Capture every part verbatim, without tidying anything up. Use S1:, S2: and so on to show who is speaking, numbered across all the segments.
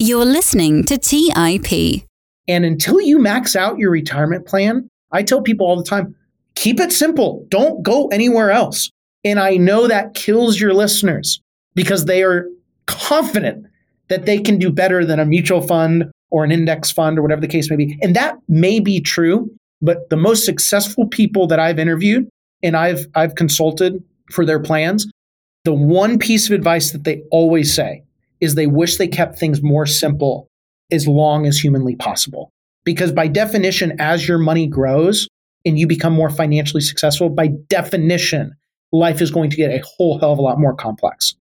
S1: You're listening to T I P.
S2: And until you max out your retirement plan, I tell people all the time, keep it simple. Don't go anywhere else. And I know that kills your listeners because they are confident that they can do better than a mutual fund or an index fund or whatever the case may be. And that may be true, but the most successful people that I've interviewed and I've I've consulted for their plans, the one piece of advice that they always say is they wish they kept things more simple as long as humanly possible. Because by definition, as your money grows and you become more financially successful, by definition, life is going to get a whole hell of a lot more complex.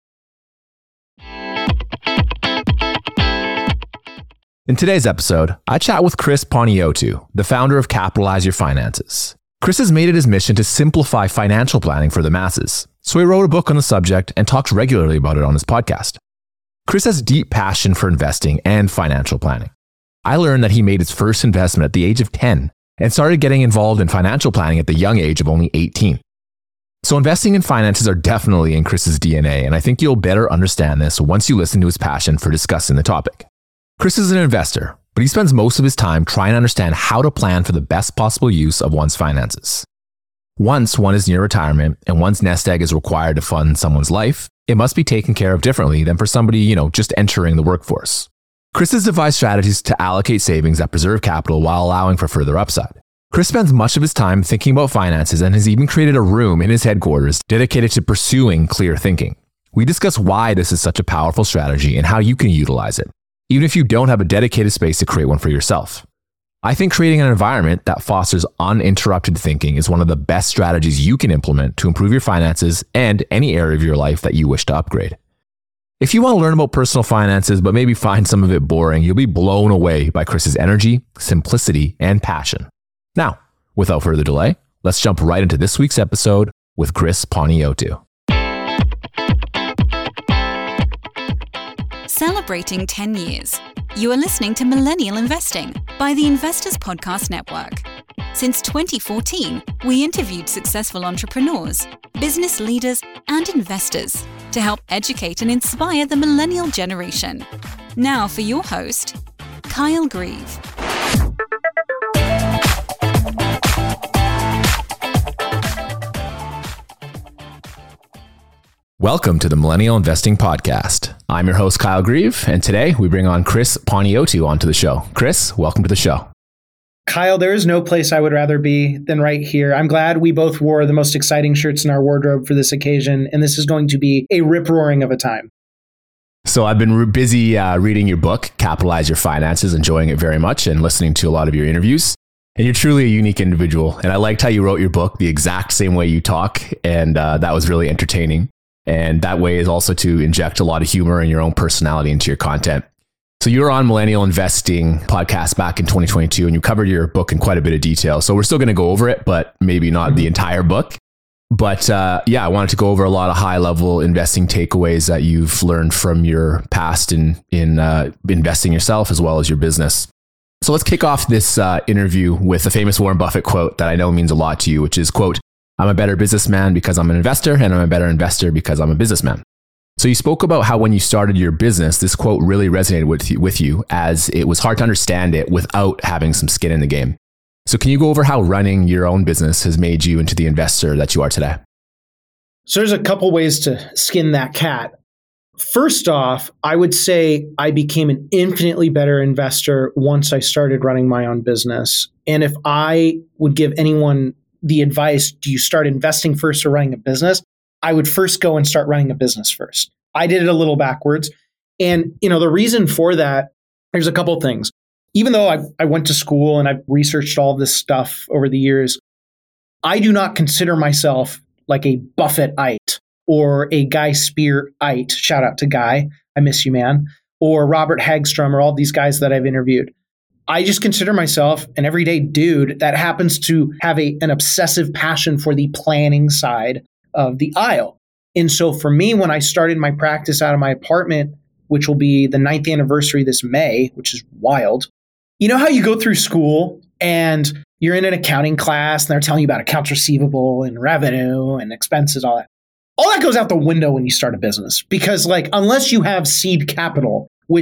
S3: In today's episode, I chat with Chris Panayotou, the founder of Capitalize Your Finances. Chris has made it his mission to simplify financial planning for the masses, so he wrote a book on the subject and talks regularly about it on his podcast. Chris has deep passion for investing and financial planning. I learned that he made his first investment at the age of ten and started getting involved in financial planning at the young age of only eighteen. So investing in finances are definitely in Chris's D N A, and I think you'll better understand this once you listen to his passion for discussing the topic. Chris is an investor, but he spends most of his time trying to understand how to plan for the best possible use of one's finances. Once one is near retirement and one's nest egg is required to fund someone's life, it must be taken care of differently than for somebody, you know, just entering the workforce. Chris has devised strategies to allocate savings that preserve capital while allowing for further upside. Chris spends much of his time thinking about finances and has even created a room in his headquarters dedicated to pursuing clear thinking. We discuss why this is such a powerful strategy and how you can utilize it, even if you don't have a dedicated space to create one for yourself. I think creating an environment that fosters uninterrupted thinking is one of the best strategies you can implement to improve your finances and any area of your life that you wish to upgrade. If you want to learn about personal finances, but maybe find some of it boring, you'll be blown away by Chris's energy, simplicity, and passion. Now, without further delay, let's jump right into this week's episode with Chris Panayotou.
S1: Celebrating ten years. You are listening to Millennial Investing by the Investors Podcast Network. Since twenty fourteen, we interviewed successful entrepreneurs, business leaders, and investors to help educate and inspire the millennial generation. Now for your host, Kyle Grieve.
S3: Welcome to the Millennial Investing Podcast. I'm your host, Kyle Grieve, and today we bring on Chris Panayotou onto the show. Chris, welcome to the show.
S2: Kyle, there is no place I would rather be than right here. I'm glad we both wore the most exciting shirts in our wardrobe for this occasion, and this is going to be a rip-roaring of a time.
S3: So I've been re- busy uh, reading your book, Capitalize Your Finances, enjoying it very much, and listening to a lot of your interviews. And you're truly a unique individual, and I liked how you wrote your book the exact same way you talk, and uh, that was really entertaining. And that way is also to inject a lot of humor and your own personality into your content. So you were on Millennial Investing podcast back in twenty twenty-two, and you covered your book in quite a bit of detail. So we're still going to go over it, but maybe not the entire book. But uh, yeah, I wanted to go over a lot of high level investing takeaways that you've learned from your past in, in uh, investing yourself as well as your business. So let's kick off this uh, interview with a famous Warren Buffett quote that I know means a lot to you, which is, quote, "I'm a better businessman because I'm an investor, and I'm a better investor because I'm a businessman." So you spoke about how when you started your business, this quote really resonated with you, with you as it was hard to understand it without having some skin in the game. So can you go over how running your own business has made you into the investor that you are today?
S2: So there's a couple ways to skin that cat. First off, I would say I became an infinitely better investor once I started running my own business. And if I would give anyone the advice, do you start investing first or running a business? I would first go and start running a business first. I did it a little backwards. And, you know, the reason for that, there's a couple of things. Even though I, I went to school and I've researched all this stuff over the years, I do not consider myself like a Buffettite or a Guy Spearite. Shout out to Guy. I miss you, man. Or Robert Hagstrom or all these guys that I've interviewed. I just consider myself an everyday dude that happens to have a, an obsessive passion for the planning side of the aisle. And so for me, when I started my practice out of my apartment, which will be the ninth anniversary this May, which is wild. You know how you go through school and you're in an accounting class and they're telling you about accounts receivable and revenue and expenses, all that. All that goes out the window when you start a business because, like, unless you have seed capital, which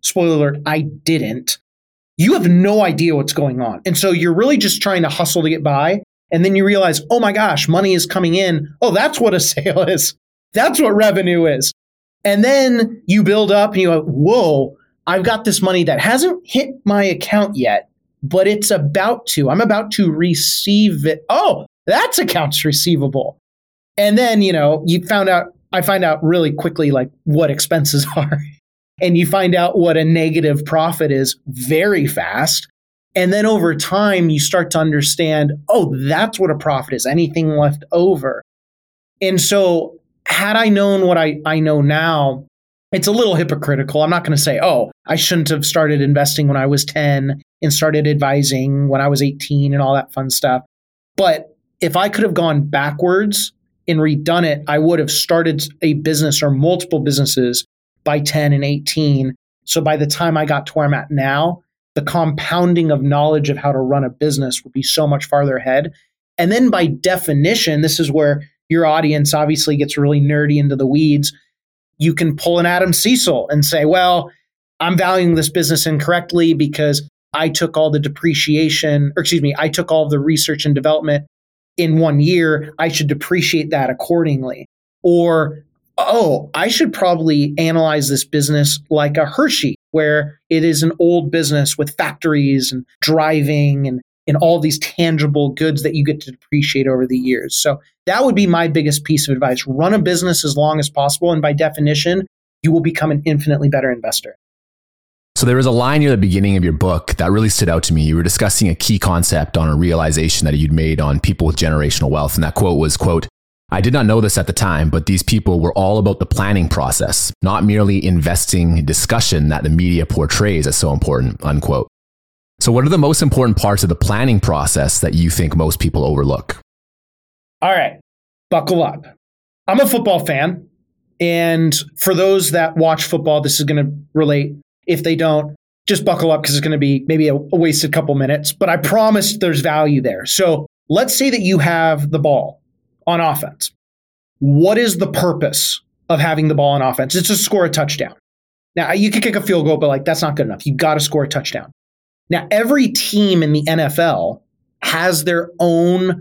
S2: Spoiler alert, I didn't. You have no idea what's going on. And so you're really just trying to hustle to get by. And then you realize, oh my gosh, money is coming in. Oh, that's what a sale is. That's what revenue is. And then you build up and you go, whoa, I've got this money that hasn't hit my account yet, but it's about to. I'm about to receive it. Oh, that's accounts receivable. And then, you know, you found out, I find out really quickly like what expenses are. And you find out what a negative profit is very fast. And then over time, you start to understand, oh, that's what a profit is, anything left over. And so had I known what I, I know now, it's a little hypocritical. I'm not going to say, oh, I shouldn't have started investing when I was ten and started advising when I was eighteen and all that fun stuff. But if I could have gone backwards and redone it, I would have started a business or multiple businesses by ten and eighteen. So by the time I got to where I'm at now, the compounding of knowledge of how to run a business would be so much farther ahead. And then by definition, this is where your audience obviously gets really nerdy into the weeds. You can pull an Adam Cecil and say, well, I'm valuing this business incorrectly because I took all the depreciation, or excuse me, I took all the research and development in one year. I should depreciate that accordingly. Or, oh, I should probably analyze this business like a Hershey, where it is an old business with factories and driving and, and all these tangible goods that you get to depreciate over the years. So that would be my biggest piece of advice. Run a business as long as possible. And by definition, you will become an infinitely better investor.
S3: So there was a line near the beginning of your book that really stood out to me. You were discussing a key concept on a realization that you'd made on people with generational wealth. And that quote was, quote, I did not know this at the time, but these people were all about the planning process, not merely investing discussion that the media portrays as so important, unquote. So what are the most important parts of the planning process that you think most people overlook?
S2: All right, buckle up. I'm a football fan. And for those that watch football, this is going to relate. If they don't, just buckle up because it's going to be maybe a, a wasted couple minutes. But I promise there's value there. So let's say that you have the ball on offense. What is the purpose of having the ball on offense? It's to score a touchdown. Now, you can kick a field goal, but like that's not good enough. You've got to score a touchdown. Now, every team in the N F L has their own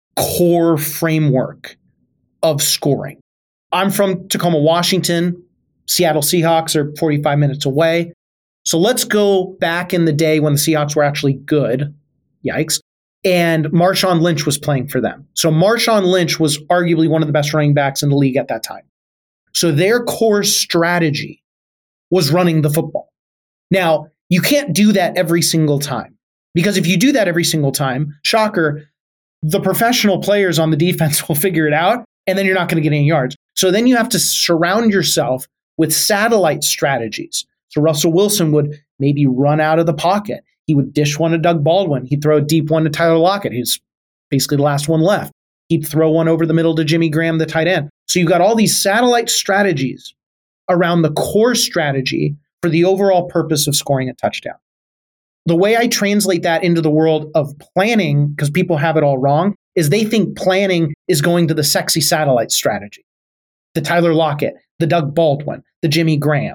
S2: core framework of scoring. I'm from Tacoma, Washington. Seattle Seahawks are forty-five minutes away. So let's go back in the day when the Seahawks were actually good. Yikes. And Marshawn Lynch was playing for them. So Marshawn Lynch was arguably one of the best running backs in the league at that time. So their core strategy was running the football. Now, you can't do that every single time. Because if you do that every single time, shocker, the professional players on the defense will figure it out, and then you're not going to get any yards. So then you have to surround yourself with satellite strategies. So Russell Wilson would maybe run out of the pocket. He would dish one to Doug Baldwin. He'd throw a deep one to Tyler Lockett, who's basically the last one left. He'd throw one over the middle to Jimmy Graham, the tight end. So you've got all these satellite strategies around the core strategy for the overall purpose of scoring a touchdown. The way I translate that into the world of planning, because people have it all wrong, is they think planning is going to the sexy satellite strategy. The Tyler Lockett, the Doug Baldwin, the Jimmy Graham.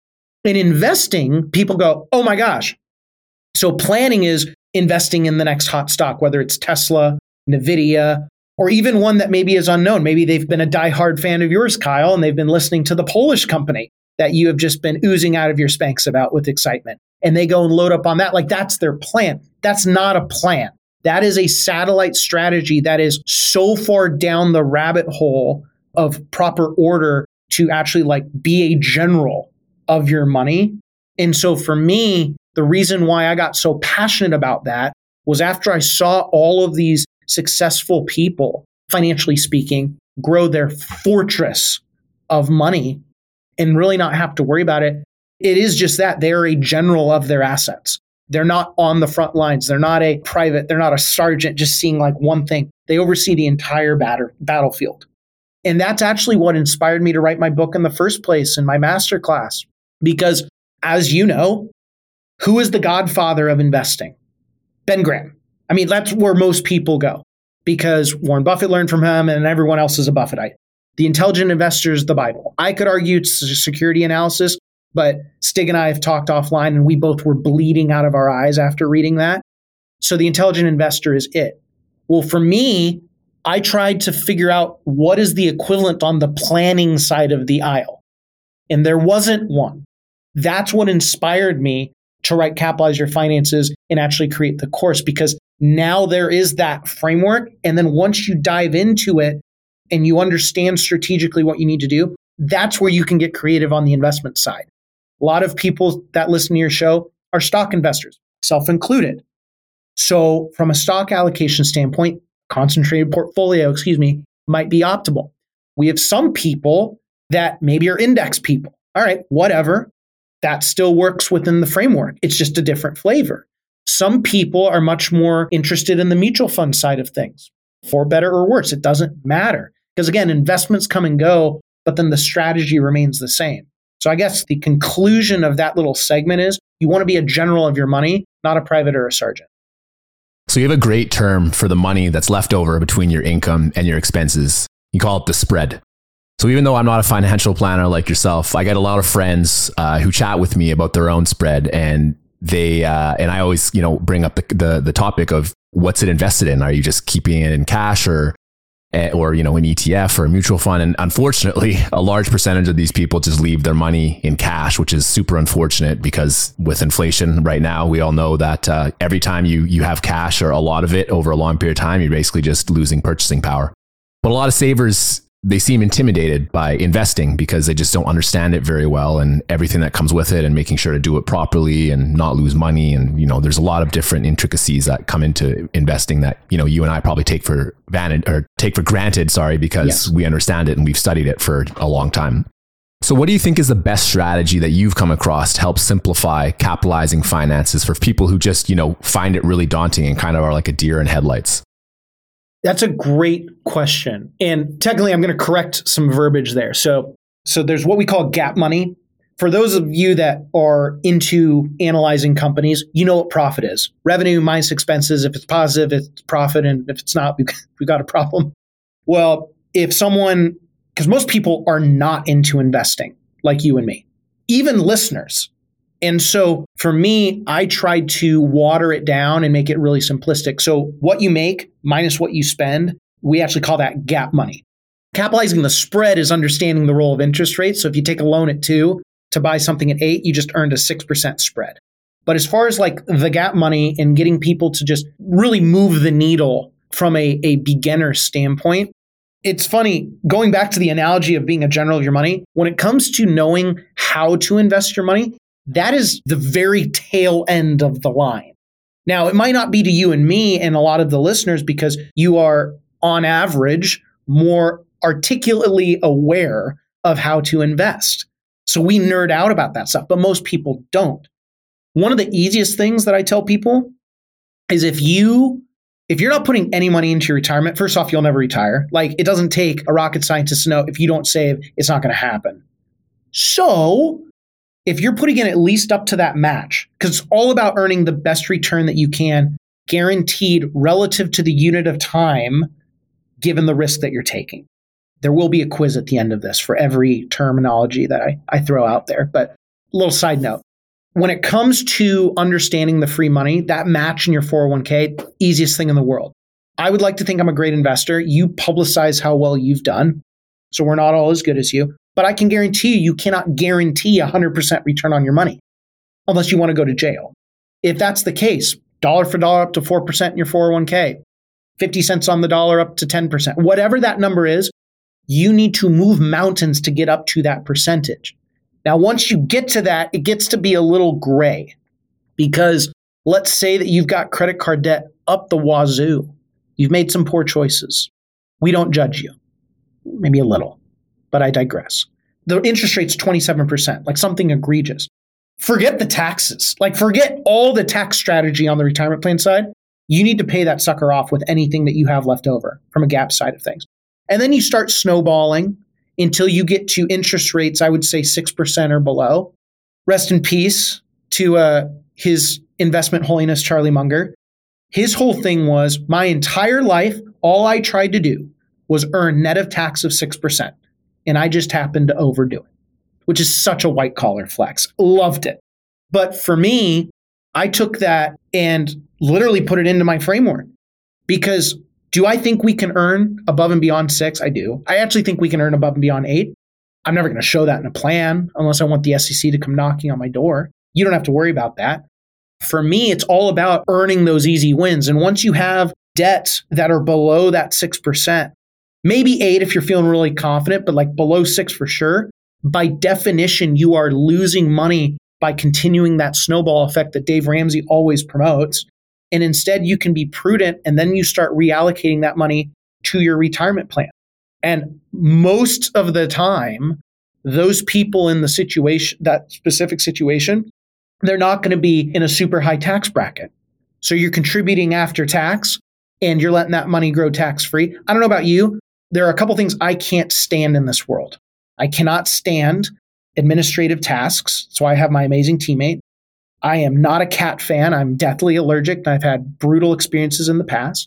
S2: In investing, people go, oh my gosh. So planning is investing in the next hot stock, whether it's Tesla, NVIDIA, or even one that maybe is unknown. Maybe they've been a diehard fan of yours, Kyle, and they've been listening to the Polish company that you have just been oozing out of your Spanx about with excitement. And they go and load up on that. Like that's their plan. That's not a plan. That is a satellite strategy that is so far down the rabbit hole of proper order to actually like be a general of your money. And so for me, the reason why I got so passionate about that was after I saw all of these successful people, financially speaking, grow their fortress of money and really not have to worry about it. It is just that they're a general of their assets. They're not on the front lines. They're not a private. They're not a sergeant just seeing like one thing. They oversee the entire batter, battlefield. And that's actually what inspired me to write my book in the first place in my masterclass. Because as you know, who is the godfather of investing? Ben Graham. I mean, that's where most people go because Warren Buffett learned from him and everyone else is a Buffettite. The Intelligent Investor is the Bible. I could argue it's security analysis, but Stig and I have talked offline and we both were bleeding out of our eyes after reading that. So the intelligent investor is it. Well, for me, I tried to figure out what is the equivalent on the planning side of the aisle. And there wasn't one. That's what inspired me to write Capitalize Your Finances and actually create the course, because now there is that framework. And then once you dive into it and you understand strategically what you need to do, that's where you can get creative on the investment side. A lot of people that listen to your show are stock investors, self-included. So from a stock allocation standpoint, concentrated portfolio, excuse me, might be optimal. We have some people that maybe are index people. All right, whatever. That still works within the framework. It's just a different flavor. Some people are much more interested in the mutual fund side of things, for better or worse. It doesn't matter. Because again, investments come and go, but then the strategy remains the same. So I guess the conclusion of that little segment is you want to be a general of your money, not a private or a sergeant.
S3: So you have a great term for the money that's left over between your income and your expenses. You call it the spread. So even though I'm not a financial planner like yourself, I get a lot of friends uh, who chat with me about their own spread, and they uh, and I always, you know, bring up the, the the topic of what's it invested in? Are you just keeping it in cash or or you know an E T F or a mutual fund? And unfortunately, a large percentage of these people just leave their money in cash, which is super unfortunate because with inflation right now, we all know that uh, every time you you have cash or a lot of it over a long period of time, you're basically just losing purchasing power. But a lot of savers, they seem intimidated by investing because they just don't understand it very well and everything that comes with it and making sure to do it properly and not lose money. And, you know, there's a lot of different intricacies that come into investing that, you know, you and I probably take for granted or take for granted, sorry, because yes. we understand it and we've studied it for a long time. So what do you think is the best strategy that you've come across to help simplify capitalizing finances for people who just, you know, find it really daunting and kind of are like a deer in headlights?
S2: That's a great question. And technically, I'm going to correct some verbiage there. So, so there's what we call gap money. For those of you that are into analyzing companies, you know what profit is. Revenue minus expenses. If it's positive, it's profit. And if it's not, we've got a problem. Well, if someone, because most people are not into investing like you and me, even listeners. And so for me, I tried to water it down and make it really simplistic. So what you make minus what you spend, we actually call that gap money. Capitalizing the spread is understanding the role of interest rates. So if you take a loan at two to buy something at eight, you just earned a six percent spread. But as far as like the gap money and getting people to just really move the needle from a, a beginner standpoint, it's funny, going back to the analogy of being a general of your money, when it comes to knowing how to invest your money, that is the very tail end of the line. Now, it might not be to you and me and a lot of the listeners because you are, on average, more articulately aware of how to invest. So we nerd out about that stuff, but most people don't. One of the easiest things that I tell people is if you, if you're not putting any money into your retirement, first off, you'll never retire. Like, it doesn't take a rocket scientist to know if you don't save, it's not going to happen. So if you're putting in at least up to that match, because it's all about earning the best return that you can, guaranteed relative to the unit of time, given the risk that you're taking. There will be a quiz at the end of this for every terminology that I, I throw out there. But a little side note, when it comes to understanding the free money, that match in your four oh one k, easiest thing in the world. I would like to think I'm a great investor. You publicize how well you've done. So we're not all as good as you. But I can guarantee you, you cannot guarantee a one hundred percent return on your money unless you want to go to jail. If that's the case, dollar for dollar up to four percent in your four oh one k, fifty cents on the dollar up to ten percent, whatever that number is, you need to move mountains to get up to that percentage. Now, once you get to that, it gets to be a little gray because let's say that you've got credit card debt up the wazoo. You've made some poor choices. We don't judge you, maybe a little. But I digress. The interest rate's twenty-seven percent, like something egregious. Forget the taxes. Like forget all the tax strategy on the retirement plan side. You need to pay that sucker off with anything that you have left over from a gap side of things. And then you start snowballing until you get to interest rates, I would say six percent or below. Rest in peace to uh, his investment holiness, Charlie Munger. His whole thing was my entire life, all I tried to do was earn net of tax of six percent. And I just happened to overdo it. which is such a white collar flex. Loved it. But for me, I took that and literally put it into my framework. Because do I think we can earn above and beyond six? I do. I actually think we can earn above and beyond eight. I'm never going to show that in a plan unless I want the S E C to come knocking on my door. You don't have to worry about that. For me, it's all about earning those easy wins. And once you have debts that are below that six percent, maybe eight if you're feeling really confident, but like below six for sure, by definition, you are losing money by continuing that snowball effect that Dave Ramsey always promotes. And instead, you can be prudent and then you start reallocating that money to your retirement plan. And most of the time, those people in the situation, that specific situation, they're not going to be in a super high tax bracket. So you're contributing after tax and you're letting that money grow tax free. I don't know about you. There are a couple things I can't stand in this world. I cannot stand administrative tasks. So I have my amazing teammate. I am not a cat fan. I'm deathly allergic. And I've had brutal experiences in the past.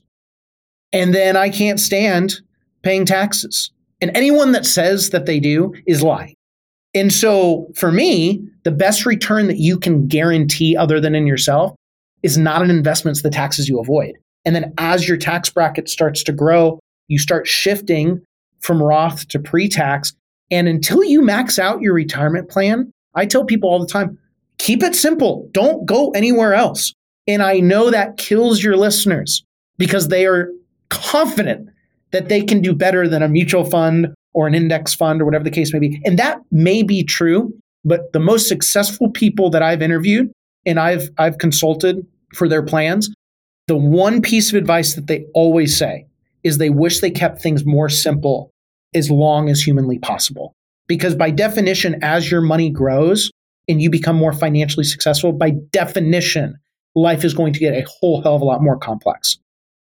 S2: And then I can't stand paying taxes. And anyone that says that they do is lying. And so for me, the best return that you can guarantee other than in yourself is not an investment, it's the taxes you avoid. And then as your tax bracket starts to grow, you start shifting from Roth to pre-tax. And until you max out your retirement plan, I tell people all the time, keep it simple. Don't go anywhere else. And I know that kills your listeners because they are confident that they can do better than a mutual fund or an index fund or whatever the case may be. And that may be true, but the most successful people that I've interviewed and I've I've consulted for their plans, the one piece of advice that they always say is they wish they kept things more simple as long as humanly possible. Because by definition, as your money grows and you become more financially successful, by definition, life is going to get a whole hell of a lot more complex.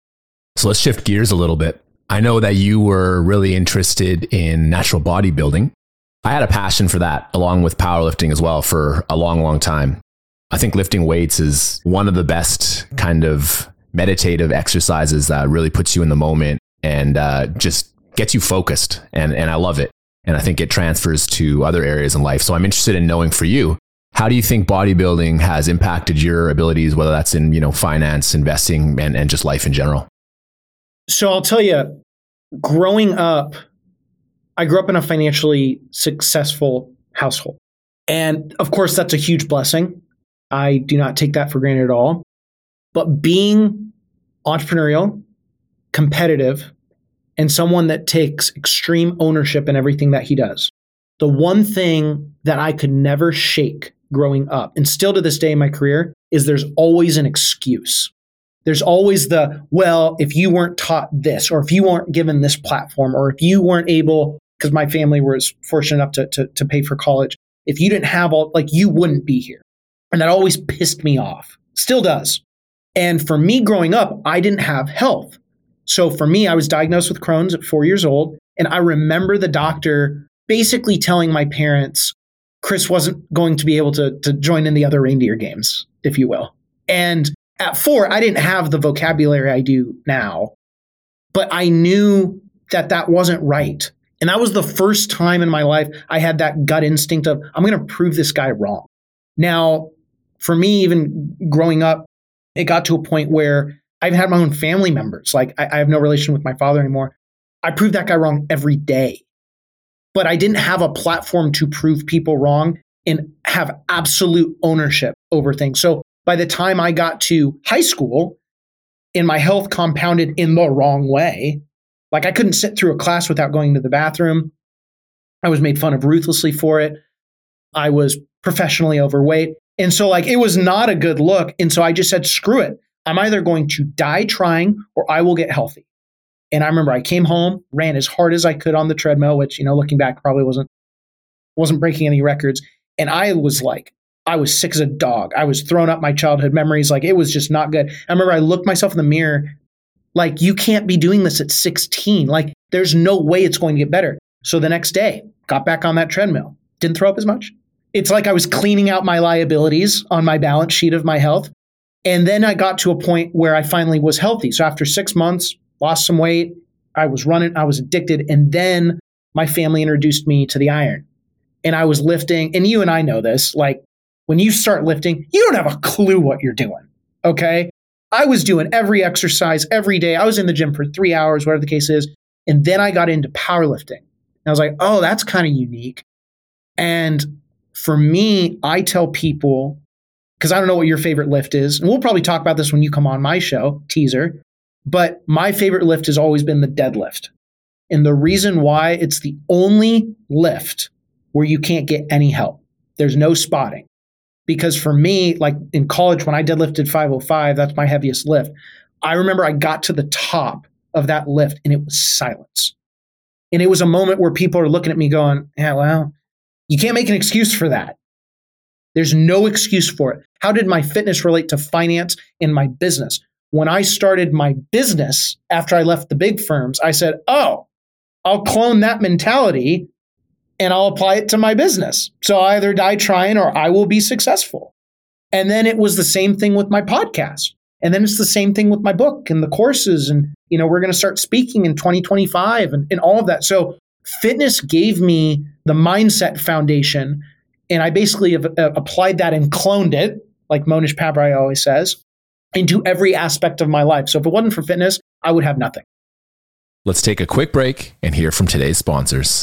S3: So let's shift gears a little bit. I know that you were really interested in natural bodybuilding. I had a passion for that along with powerlifting as well for a long, long time. I think lifting weights is one of the best kind of meditative exercises that really puts you in the moment and uh, just gets you focused. And, and I love it. And I think it transfers to other areas in life. So I'm interested in knowing for you, how do you think bodybuilding has impacted your abilities, whether that's in, you know, finance, investing, and, and just life in general?
S2: So I'll tell you, growing up, I grew up in a financially successful household. And of course, that's a huge blessing. I do not take that for granted at all. But being entrepreneurial, competitive, and someone that takes extreme ownership in everything that he does, the one thing that I could never shake growing up, and still to this day in my career, is there's always an excuse. There's always the, well, if you weren't taught this, or if you weren't given this platform, or if you weren't able, because my family was fortunate enough to, to, to pay for college, if you didn't have all, like you wouldn't be here. And that always pissed me off. Still does. And for me growing up, I didn't have health. So for me, I was diagnosed with Crohn's at four years old. And I remember the doctor basically telling my parents, Chris wasn't going to be able to, to join in the other reindeer games, if you will. And at four, I didn't have the vocabulary I do now, but I knew that that wasn't right. And that was the first time in my life I had that gut instinct of, I'm going to prove this guy wrong. Now, for me, even growing up, it got to a point where I've had my own family members. Like I, I have no relation with my father anymore. I proved that guy wrong every day, but I didn't have a platform to prove people wrong and have absolute ownership over things. So by the time I got to high school and my health compounded in the wrong way, like I couldn't sit through a class without going to the bathroom. I was made fun of ruthlessly for it. I was professionally overweight. And so like, it was not a good look. And so I just said, screw it. I'm either going to die trying or I will get healthy. And I remember I came home, ran as hard as I could on the treadmill, which, you know, looking back probably wasn't, wasn't breaking any records. And I was like, I was sick as a dog. I was throwing up my childhood memories. Like it was just not good. I remember I looked myself in the mirror, like you can't be doing this at sixteen. Like there's no way it's going to get better. So the next day, got back on that treadmill, didn't throw up as much. It's like I was cleaning out my liabilities on my balance sheet of my health. And then I got to a point where I finally was healthy. So after six months, lost some weight. I was running, I was addicted. And then my family introduced me to the iron. and I was lifting, and you and I know this, like when you start lifting, you don't have a clue what you're doing. Okay. I was doing every exercise every day. I was in the gym for three hours, whatever the case is. And then I got into powerlifting. And I was like, oh, that's kind of unique. And for me, I tell people, because I don't know what your favorite lift is, and we'll probably talk about this when you come on my show, teaser, but my favorite lift has always been the deadlift. And the reason why, it's the only lift where you can't get any help. There's no spotting. Because for me, like in college, when I deadlifted five oh five, that's my heaviest lift. I remember I got to the top of that lift and it was silence. And it was a moment where people are looking at me going, yeah, well, you can't make an excuse for that. There's no excuse for it. How did my fitness relate to finance in my business? When I started my business after I left the big firms, I said, oh, I'll clone that mentality and I'll apply it to my business. So I either die trying or I will be successful. And then it was the same thing with my podcast. And then it's the same thing with my book and the courses. And, you know, we're going to start speaking in twenty twenty-five and, and all of that. So fitness gave me the mindset foundation. And I basically have uh, applied that and cloned it, like Monish Pabrai always says, into every aspect of my life. So if it wasn't for fitness, I would have nothing.
S3: Let's take a quick break and hear from today's sponsors.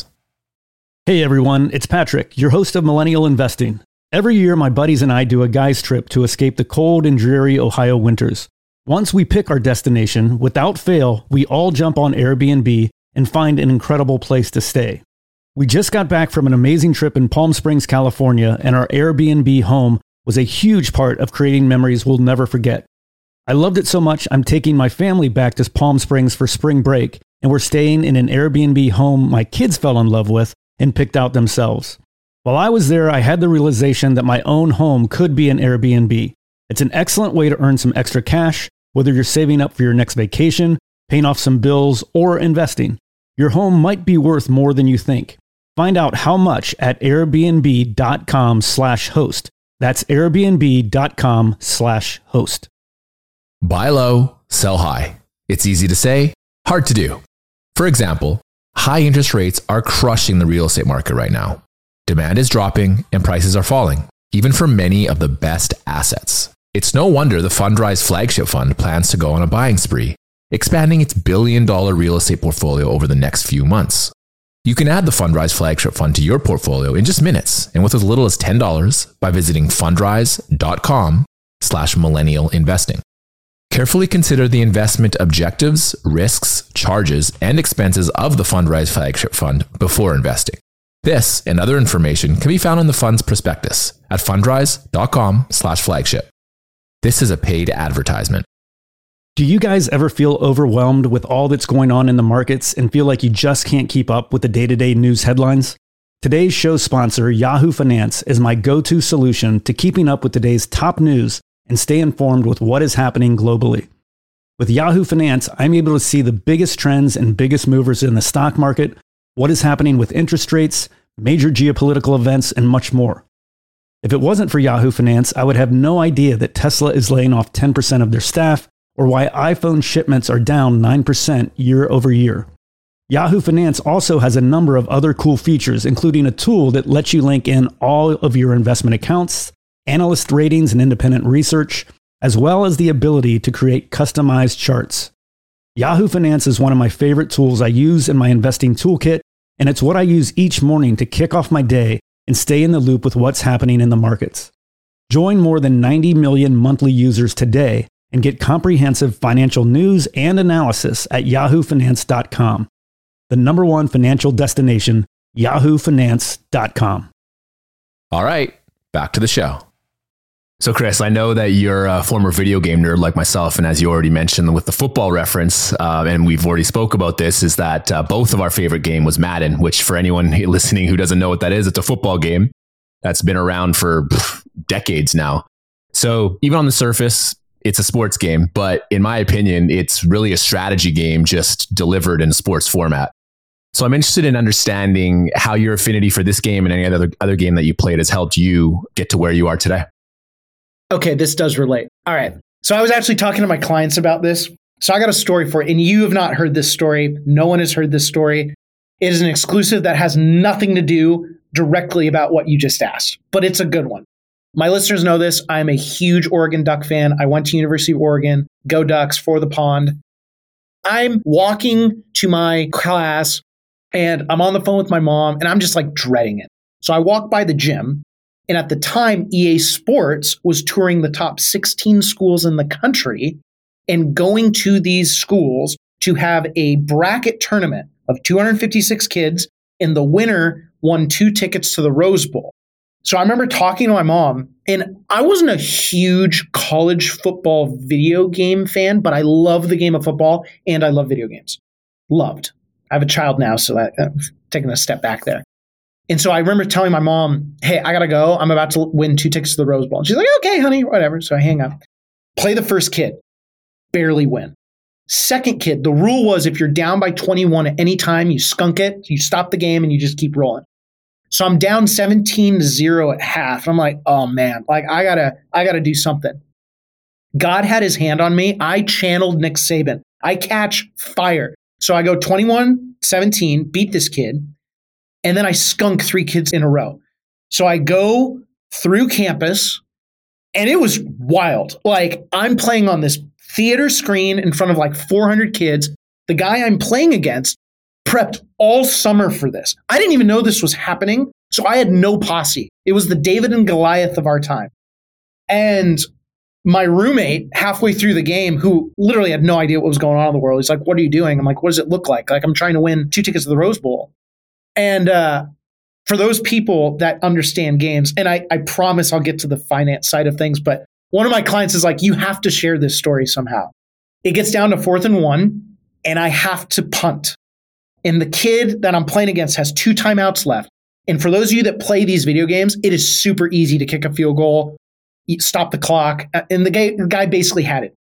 S4: Hey everyone, it's Patrick, your host of Millennial Investing. Every year, my buddies and I do a guy's trip to escape the cold and dreary Ohio winters. Once we pick our destination, without fail, we all jump on Airbnb and find an incredible place to stay. We just got back from an amazing trip in Palm Springs, California, and our Airbnb home was a huge part of creating memories we'll never forget. I loved it so much, I'm taking my family back to Palm Springs for spring break, and we're staying in an Airbnb home my kids fell in love with and picked out themselves. While I was there, I had the realization that my own home could be an Airbnb. It's an excellent way to earn some extra cash, whether you're saving up for your next vacation, paying off some bills, or investing. Your home might be worth more than you think. Find out how much at airbnb.com slash host. That's airbnb.com slash host.
S3: Buy low, sell high. It's easy to say, hard to do. For example, high interest rates are crushing the real estate market right now. Demand is dropping and prices are falling, even for many of the best assets. It's no wonder the Fundrise flagship fund plans to go on a buying spree, expanding its billion dollar real estate portfolio over the next few months. You can add the Fundrise flagship fund to your portfolio in just minutes and with as little as ten dollars by visiting fundrise.com slash millennial investing. Carefully consider the investment objectives, risks, charges, and expenses of the Fundrise flagship fund before investing. This and other information can be found in the fund's prospectus at fundrise.com slash flagship. This is a paid advertisement.
S4: Do you guys ever feel overwhelmed with all that's going on in the markets and feel like you just can't keep up with the day-to-day news headlines? Today's show sponsor, Yahoo Finance, is my go-to solution to keeping up with today's top news and stay informed with what is happening globally. With Yahoo Finance, I'm able to see the biggest trends and biggest movers in the stock market, what is happening with interest rates, major geopolitical events, and much more. If it wasn't for Yahoo Finance, I would have no idea that Tesla is laying off ten percent of their staff or why iPhone shipments are down nine percent year over year. Yahoo Finance also has a number of other cool features, including a tool that lets you link in all of your investment accounts, analyst ratings and independent research, as well as the ability to create customized charts. Yahoo Finance is one of my favorite tools I use in my investing toolkit, and it's what I use each morning to kick off my day and stay in the loop with what's happening in the markets. Join more than ninety million monthly users today and get comprehensive financial news and analysis at yahoo finance dot com. The number one financial destination, yahoo finance dot com.
S3: All right, back to the show. So Chris, I know that you're a former video game nerd like myself, and as you already mentioned with the football reference, uh, and we've already spoke about this, is that uh, both of our favorite game was Madden, which for anyone listening who doesn't know what that is, it's a football game that's been around for pff, decades now. So even on the surface, it's a sports game, but in my opinion, it's really a strategy game just delivered in a sports format. So I'm interested in understanding how your affinity for this game and any other other game that you played has helped you get to where you are today.
S2: Okay, this does relate. All right. So I was actually talking to my clients about this. So I got a story for it, and you have not heard this story. No one has heard this story. It is an exclusive that has nothing to do directly about what you just asked, but it's a good one. My listeners know this. I'm a huge Oregon Duck fan. I went to University of Oregon. Go Ducks, for the pond. I'm walking to my class and I'm on the phone with my mom and I'm just like dreading it. So I walk by the gym, and at the time, E A Sports was touring the top sixteen schools in the country and going to these schools to have a bracket tournament of two hundred fifty-six kids, and the winner won two tickets to the Rose Bowl. So I remember talking to my mom, and I wasn't a huge college football video game fan, but I love the game of football and I love video games. Loved. I have a child now, so that, I'm taking a step back there. And so I remember telling my mom, hey, I got to go. I'm about to win two tickets to the Rose Bowl. And she's like, okay, honey, whatever. So I hang up. Play the first kid. Barely win. Second kid, the rule was if you're down by twenty-one at any time, you skunk it, you stop the game, and you just keep rolling. So I'm down seventeen to zero at half. I'm like, oh man, like I gotta, I gotta do something. God had his hand on me. I channeled Nick Saban. I catch fire. So I go twenty-one seventeen, beat this kid. And then I skunk three kids in a row. So I go through campus and it was wild. Like I'm playing on this theater screen in front of like four hundred kids. The guy I'm playing against prepped all summer for this. I didn't even know this was happening. So I had no posse. It was the David and Goliath of our time. And my roommate halfway through the game, who literally had no idea what was going on in the world, he's like, what are you doing? I'm like, what does it look like? Like I'm trying to win two tickets to the Rose Bowl. And uh, for those people that understand games, and I, I promise I'll get to the finance side of things, but one of my clients is like, you have to share this story somehow. It gets down to fourth and one, and I have to punt. And the kid that I'm playing against has two timeouts left. And for those of you that play these video games, it is super easy to kick a field goal, stop the clock, and the guy, the guy basically had it.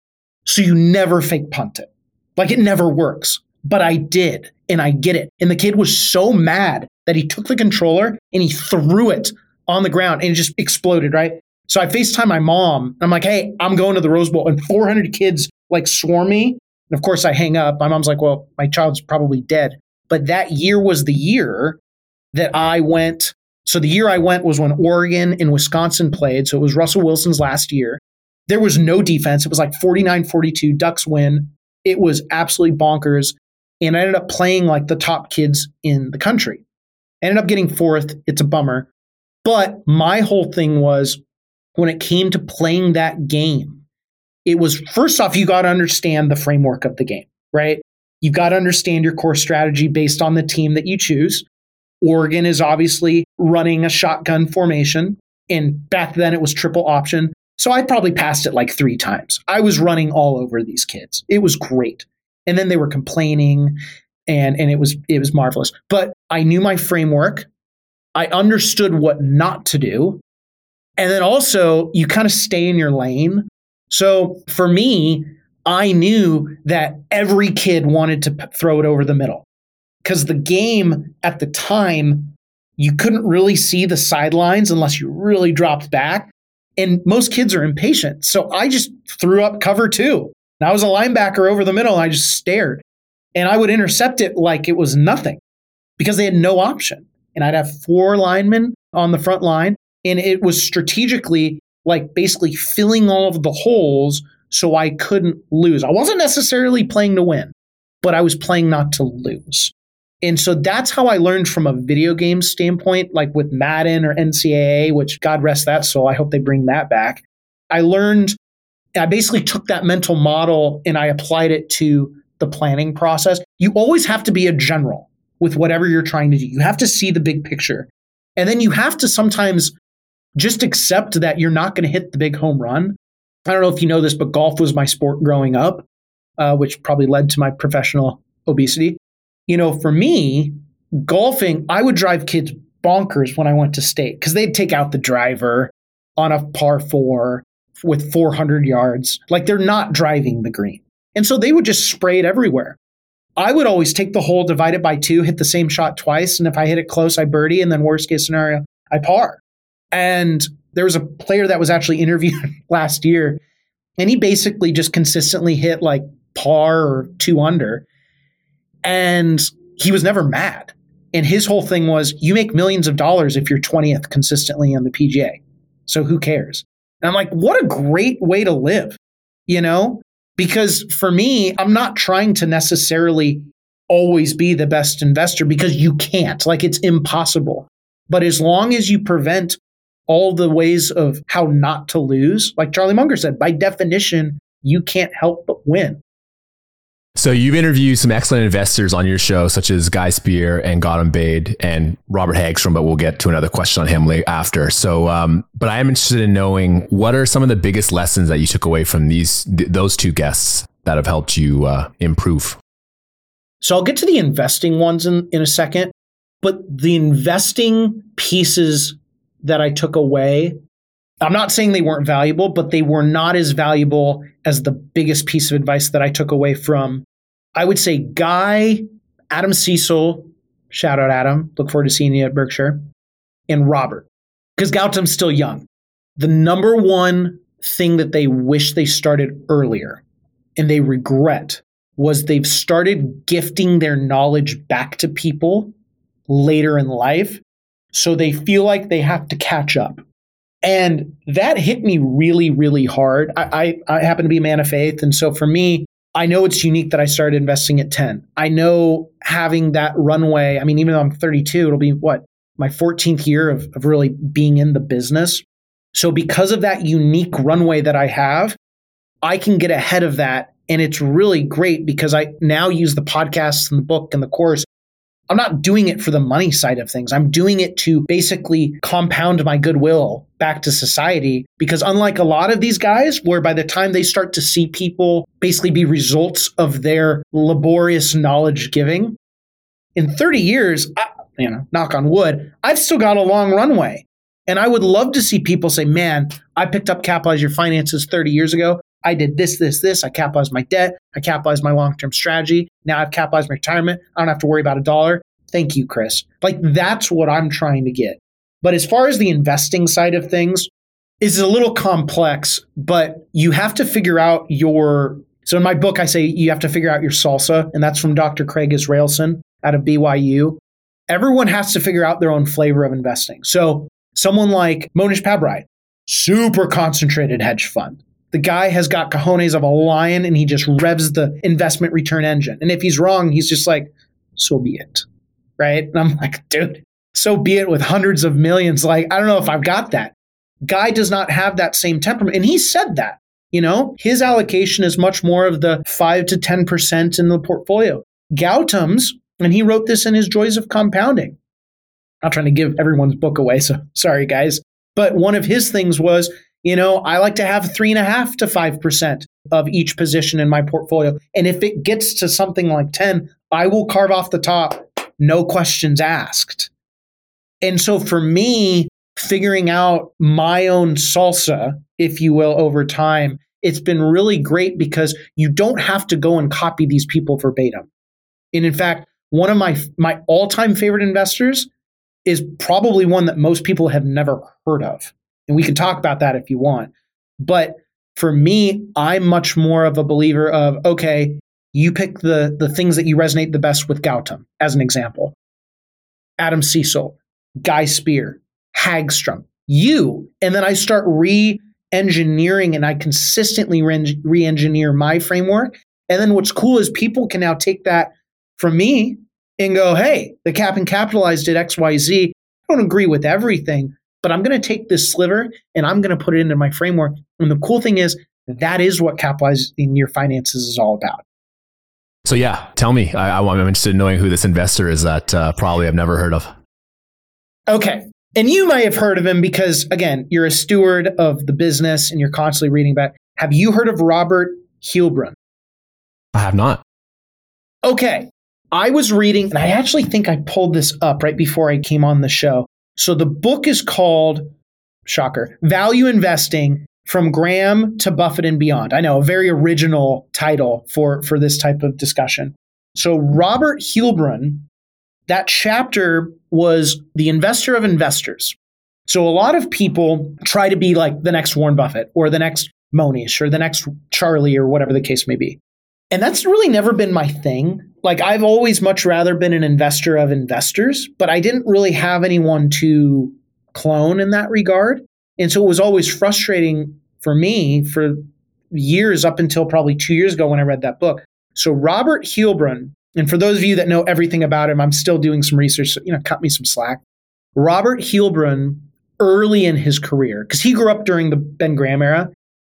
S2: So you never fake punt it. Like it never works. But I did, and I get it. And the kid was so mad that he took the controller and he threw it on the ground and it just exploded, right? So I FaceTime my mom. I'm like, hey, I'm going to the Rose Bowl. And four hundred kids like swarm me. And of course I hang up. My mom's like, well, my child's probably dead. But that year was the year that I went. So the year I went was when Oregon and Wisconsin played. So it was Russell Wilson's last year. There was no defense. It was like forty-nine forty-two. Ducks win. It was absolutely bonkers. And I ended up playing like the top kids in the country. I ended up getting fourth. It's a bummer. But my whole thing was when it came to playing that game, it was first off, you got to understand the framework of the game, right? You've got to understand your core strategy based on the team that you choose. Oregon is obviously running a shotgun formation. And back then it was triple option. So I probably passed it like three times. I was running all over these kids. It was great. And then they were complaining and, and it was it was marvelous. But I knew my framework. I understood what not to do. And then also you kind of stay in your lane. So for me, I knew that every kid wanted to p- throw it over the middle because the game at the time, you couldn't really see the sidelines unless you really dropped back. And most kids are impatient. So I just threw up cover two. And I was a linebacker over the middle and I just stared. And I would intercept it like it was nothing because they had no option. And I'd have four linemen on the front line. And it was strategically like basically filling all of the holes so I couldn't lose. I wasn't necessarily playing to win, but I was playing not to lose. And so that's how I learned from a video game standpoint, like with Madden or N C double A, which God rest that soul. I hope they bring that back. I learned, I basically took that mental model and I applied it to the planning process. You always have to be a general with whatever you're trying to do. You have to see the big picture. And then you have to sometimes just accept that you're not going to hit the big home run. I don't know if you know this, but golf was my sport growing up, uh, which probably led to my professional obesity. You know, for me, golfing, I would drive kids bonkers when I went to state because they'd take out the driver on a par four with four hundred yards. Like they're not driving the green. And so they would just spray it everywhere. I would always take the hole, divide it by two, hit the same shot twice. And if I hit it close, I birdie. And then worst case scenario, I par. And there was a player that was actually interviewed last year. And he basically just consistently hit like par or two under. And he was never mad. And his whole thing was, you make millions of dollars if you're twentieth consistently on the P G A. So who cares? And I'm like, what a great way to live, you know? Because for me, I'm not trying to necessarily always be the best investor because you can't. Like, it's impossible. But as long as you prevent all the ways of how not to lose, like Charlie Munger said, by definition, you can't help but win.
S3: So you've interviewed some excellent investors on your show, such as Guy Spier and Gautam Baid and Robert Hagstrom, but we'll get to another question on him later after. So, um, but I am interested in knowing, what are some of the biggest lessons that you took away from these th- those two guests that have helped you uh, improve?
S2: So I'll get to the investing ones in, in a second, but the investing pieces that I took away, I'm not saying they weren't valuable, but they were not as valuable as the biggest piece of advice that I took away from, I would say, Guy, Adam Cecil, shout out Adam, look forward to seeing you at Berkshire, and Robert, because Gautam's still young. The number one thing that they wish they started earlier, and they regret, was they've started gifting their knowledge back to people later in life, so they feel like they have to catch up. And that hit me really, really hard. I, I, I happen to be a man of faith. And so for me, I know it's unique that I started investing at ten. I know having that runway, I mean, even though I'm thirty-two, it'll be what, my fourteenth year of, of really being in the business. So because of that unique runway that I have, I can get ahead of that. And it's really great because I now use the podcasts and the book and the course. I'm not doing it for the money side of things. I'm doing it to basically compound my goodwill back to society, because unlike a lot of these guys, where by the time they start to see people basically be results of their laborious knowledge giving, in thirty years, I, you know, knock on wood, I've still got a long runway. And I would love to see people say, man, I picked up Capitalize Your Finances thirty years ago. I did this, this, this. I capitalized my debt. I capitalized my long-term strategy. Now I've capitalized my retirement. I don't have to worry about a dollar. Thank you, Chris. Like, that's what I'm trying to get. But as far as the investing side of things, it's a little complex, but you have to figure out your, so in my book, I say you have to figure out your salsa, and that's from Doctor Craig Israelson out of B Y U. Everyone has to figure out their own flavor of investing. So someone like Mohnish Pabrai, super concentrated hedge fund. The guy has got cojones of a lion, and he just revs the investment return engine. And if he's wrong, he's just like, so be it. Right? And I'm like, dude, so be it with hundreds of millions. Like, I don't know if I've got that. Guy does not have that same temperament. And he said that, you know, his allocation is much more of the five to ten percent in the portfolio. Gautam's, and he wrote this in his Joys of Compounding. I'm not trying to give everyone's book away, so sorry, guys. But one of his things was, you know, I like to have three and a half to five percent of each position in my portfolio. And if it gets to something like ten, I will carve off the top. No questions asked. And so for me, figuring out my own salsa, if you will, over time, it's been really great because you don't have to go and copy these people verbatim. And in fact, one of my my all-time favorite investors is probably one that most people have never heard of. And we can talk about that if you want. But for me, I'm much more of a believer of, okay, you pick the, the things that you resonate the best with. Gautam, as an example. Adam Cecil, Guy Spier, Hagstrom, you. And then I start re-engineering, and I consistently re- re-engineer my framework. And then what's cool is people can now take that from me and go, hey, the Cap and Capitalize did X Y Z. I don't agree with everything, but I'm going to take this sliver and I'm going to put it into my framework. And the cool thing is, that is what Capitalizing Your Finances is all about.
S3: So yeah, tell me. I, I'm interested in knowing who this investor is that uh, probably I've never heard of.
S2: Okay. And you may have heard of him because, again, you're a steward of the business and you're constantly reading about it. Have you heard of Robert Heilbrunn?
S3: I have not.
S2: Okay. I was reading, and I actually think I pulled this up right before I came on the show. So the book is called, shocker, Value Investing, From Graham to Buffett and Beyond. I know, a very original title for, for this type of discussion. So Robert Heilbrunn, that chapter was the investor of investors. So a lot of people try to be like the next Warren Buffett or the next Mohnish or the next Charlie or whatever the case may be. And that's really never been my thing. Like I've always much rather been an investor of investors, but I didn't really have anyone to clone in that regard. And so it was always frustrating for me for years up until probably two years ago when I read that book. So Robert Heilbrunn, and for those of you that know everything about him, I'm still doing some research, so, you know, cut me some slack. Robert Heilbrunn, early in his career, because he grew up during the Ben Graham era,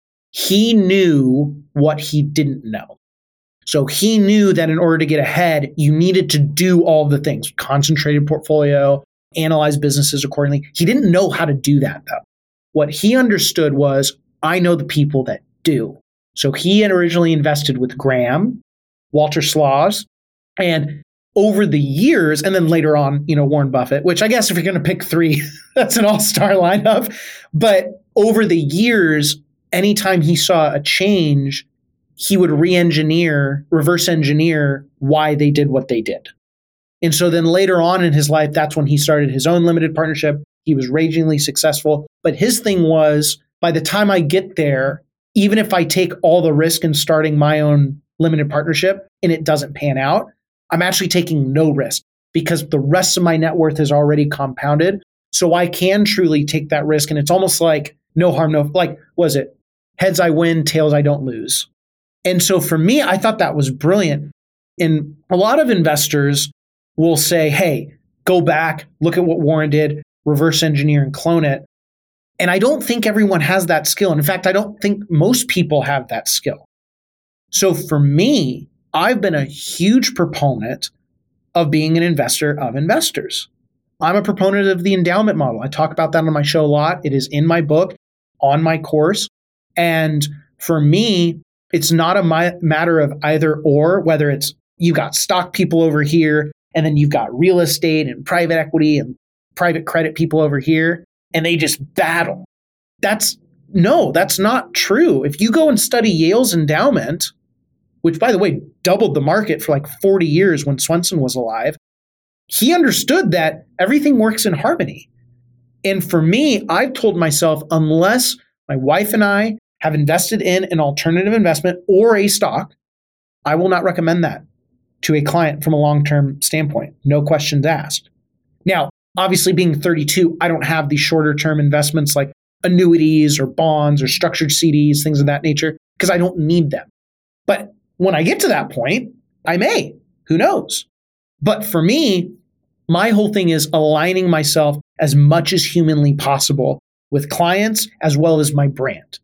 S2: he knew what he didn't know. So he knew that in order to get ahead, you needed to do all the things, concentrated portfolio, analyze businesses accordingly. He didn't know how to do that, though. What he understood was, I know the people that do. So he had originally invested with Graham, Walter Sloss, and over the years, and then later on, you know, Warren Buffett, which I guess if you're going to pick three, that's an all-star lineup. But over the years, anytime he saw a change, he would re-engineer, reverse engineer why they did what they did. And so then later on in his life, that's when he started his own limited partnership. He was ragingly successful. But his thing was, by the time I get there, even if I take all the risk in starting my own limited partnership and it doesn't pan out, I'm actually taking no risk because the rest of my net worth is already compounded. So I can truly take that risk. And it's almost like no harm, no, like, was it heads I win, tails I don't lose. And so for me, I thought that was brilliant. And a lot of investors will say, hey, go back, look at what Warren did, reverse engineer and clone it. And I don't think everyone has that skill. And in fact, I don't think most people have that skill. So for me, I've been a huge proponent of being an investor of investors. I'm a proponent of the endowment model. I talk about that on my show a lot. It is in my book, on my course. And for me, it's not a my, matter of either or, whether it's you've got stock people over here, and then you've got real estate and private equity and private credit people over here, and they just battle. That's no, that's not true. If you go and study Yale's endowment, which, by the way, doubled the market for like forty years when Swenson was alive, he understood that everything works in harmony. And for me, I've told myself, unless my wife and I have invested in an alternative investment or a stock, I will not recommend that to a client from a long-term standpoint. No questions asked. Now, obviously being thirty-two, I don't have these shorter-term investments like annuities or bonds or structured C Ds, things of that nature, because I don't need them. But when I get to that point, I may. Who knows? But for me, my whole thing is aligning myself as much as humanly possible with clients as well as my brand.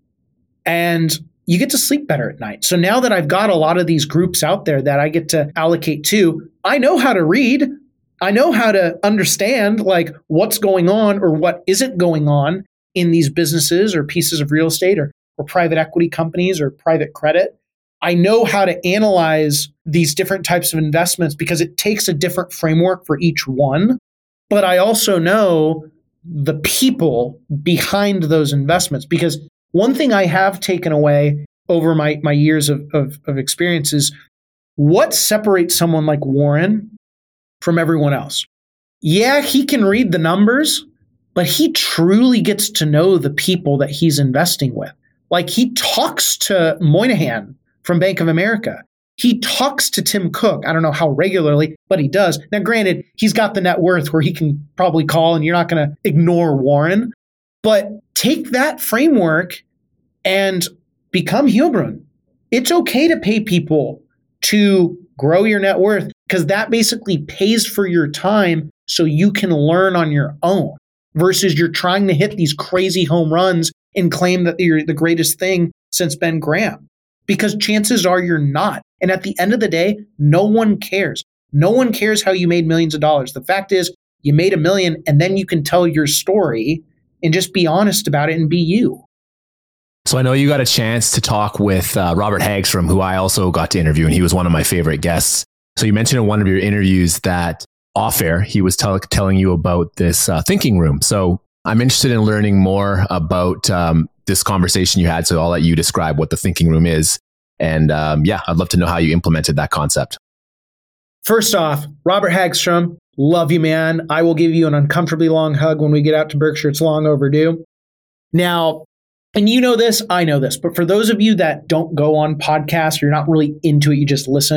S2: And you get to sleep better at night. So now that I've got a lot of these groups out there that I get to allocate to, I know how to read. I know how to understand like what's going on or what isn't going on in these businesses or pieces of real estate or, or private equity companies or private credit. I know how to analyze these different types of investments because it takes a different framework for each one. But I also know the people behind those investments, because one thing I have taken away over my, my years of, of, of experience is what separates someone like Warren from everyone else. Yeah, he can read the numbers, but he truly gets to know the people that he's investing with. Like he talks to Moynihan from Bank of America. He talks to Tim Cook. I don't know how regularly, but he does. Now, granted, he's got the net worth where he can probably call and you're not going to ignore Warren. But take that framework and become Heilbrunn. It's okay to pay people to grow your net worth because that basically pays for your time so you can learn on your own versus you're trying to hit these crazy home runs and claim that you're the greatest thing since Ben Graham. Because chances are you're not. And at the end of the day, no one cares. No one cares how you made millions of dollars. The fact is, you made a million and then you can tell your story and just be honest about it and be you.
S3: So I know you got a chance to talk with uh, Robert Hagstrom, who I also got to interview, and he was one of my favorite guests. So you mentioned in one of your interviews that off air, he was tell- telling you about this uh, thinking room. So I'm interested in learning more about um, this conversation you had. So I'll let you describe what the thinking room is. And um, yeah, I'd love to know how you implemented that concept.
S2: First off, Robert Hagstrom, love you, man. I will give you an uncomfortably long hug when we get out to Berkshire. It's long overdue. Now, and you know this, I know this, but for those of you that don't go on podcasts, or you're not really into it, you just listen,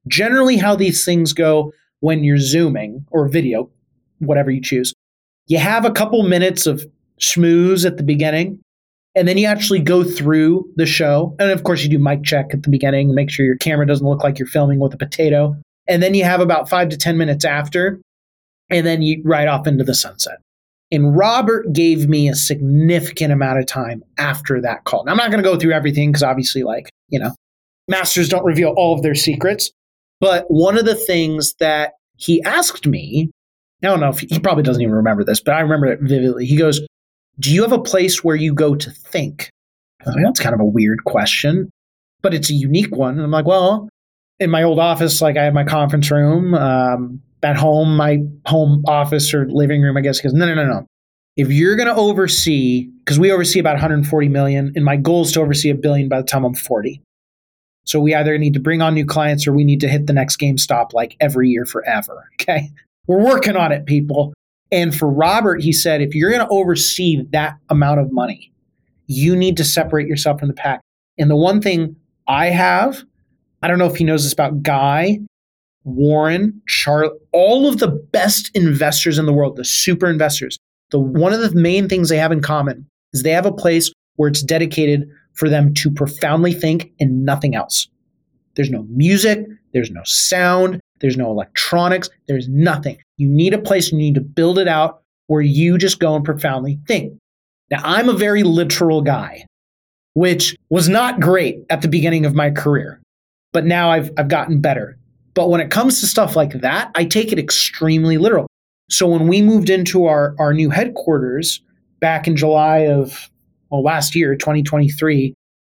S2: Generally, how these things go when you're Zooming or video, whatever you choose, you have a couple minutes of schmooze at the beginning, and then you actually go through the show. And of course, you do mic check at the beginning, make sure your camera doesn't look like you're filming with a potato. And then you have about five to ten minutes after, and then you ride off into the sunset. And Robert gave me a significant amount of time after that call. Now, I'm not going to go through everything because obviously, like, you know, masters don't reveal all of their secrets. But one of the things that he asked me, I don't know if he, he probably doesn't even remember this, but I remember it vividly. He goes, do you have a place where you go to think? I was like, that's kind of a weird question, but it's a unique one. And I'm like, well, in my old office, like I had my conference room, um, at home, my home office or living room, I guess. He goes, no, no, no, no. If you're going to oversee, because we oversee about one hundred forty million, and my goal is to oversee a billion by the time I'm forty. So we either need to bring on new clients or we need to hit the next GameStop like every year forever. Okay. We're working on it, people. And for Robert, he said, if you're going to oversee that amount of money, you need to separate yourself from the pack. And the one thing I have, I don't know if he knows this about Guy, Warren, Charlie, all of the best investors in the world, the super investors, the one of the main things they have in common is they have a place where it's dedicated for them to profoundly think and nothing else. There's no music, there's no sound, there's no electronics, there's nothing. You need a place, you need to build it out where you just go and profoundly think. Now, I'm a very literal guy, which was not great at the beginning of my career, but now I've I've gotten better. But when it comes to stuff like that, I take it extremely literal. So when we moved into our, our new headquarters back in July of well, last year, twenty twenty-three,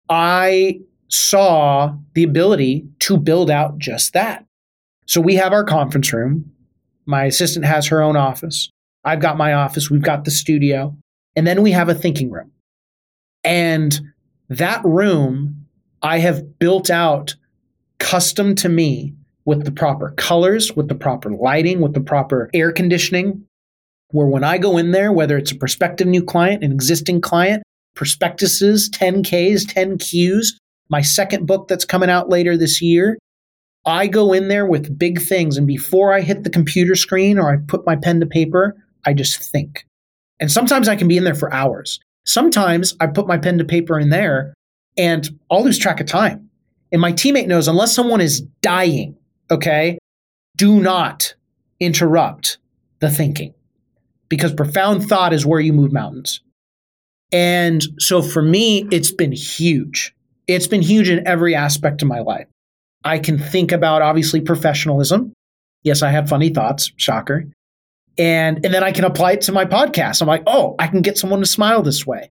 S2: I saw the ability to build out just that. So we have our conference room. My assistant has her own office. I've got my office. We've got the studio. And then we have a thinking room. And that room I have built out custom to me with the proper colors, with the proper lighting, with the proper air conditioning, where when I go in there, whether it's a prospective new client, an existing client, prospectuses, ten Ks, ten Qs, my second book that's coming out later this year, I go in there with big things. And before I hit the computer screen or I put my pen to paper, I just think. And sometimes I can be in there for hours. Sometimes I put my pen to paper in there and I'll lose track of time. And my teammate knows unless someone is dying, okay, do not interrupt the thinking, because profound thought is where you move mountains. And so for me, it's been huge. It's been huge in every aspect of my life. I can think about, obviously, professionalism. Yes, I have funny thoughts, shocker. And, and then I can apply it to my podcast. I'm like, oh, I can get someone to smile this way.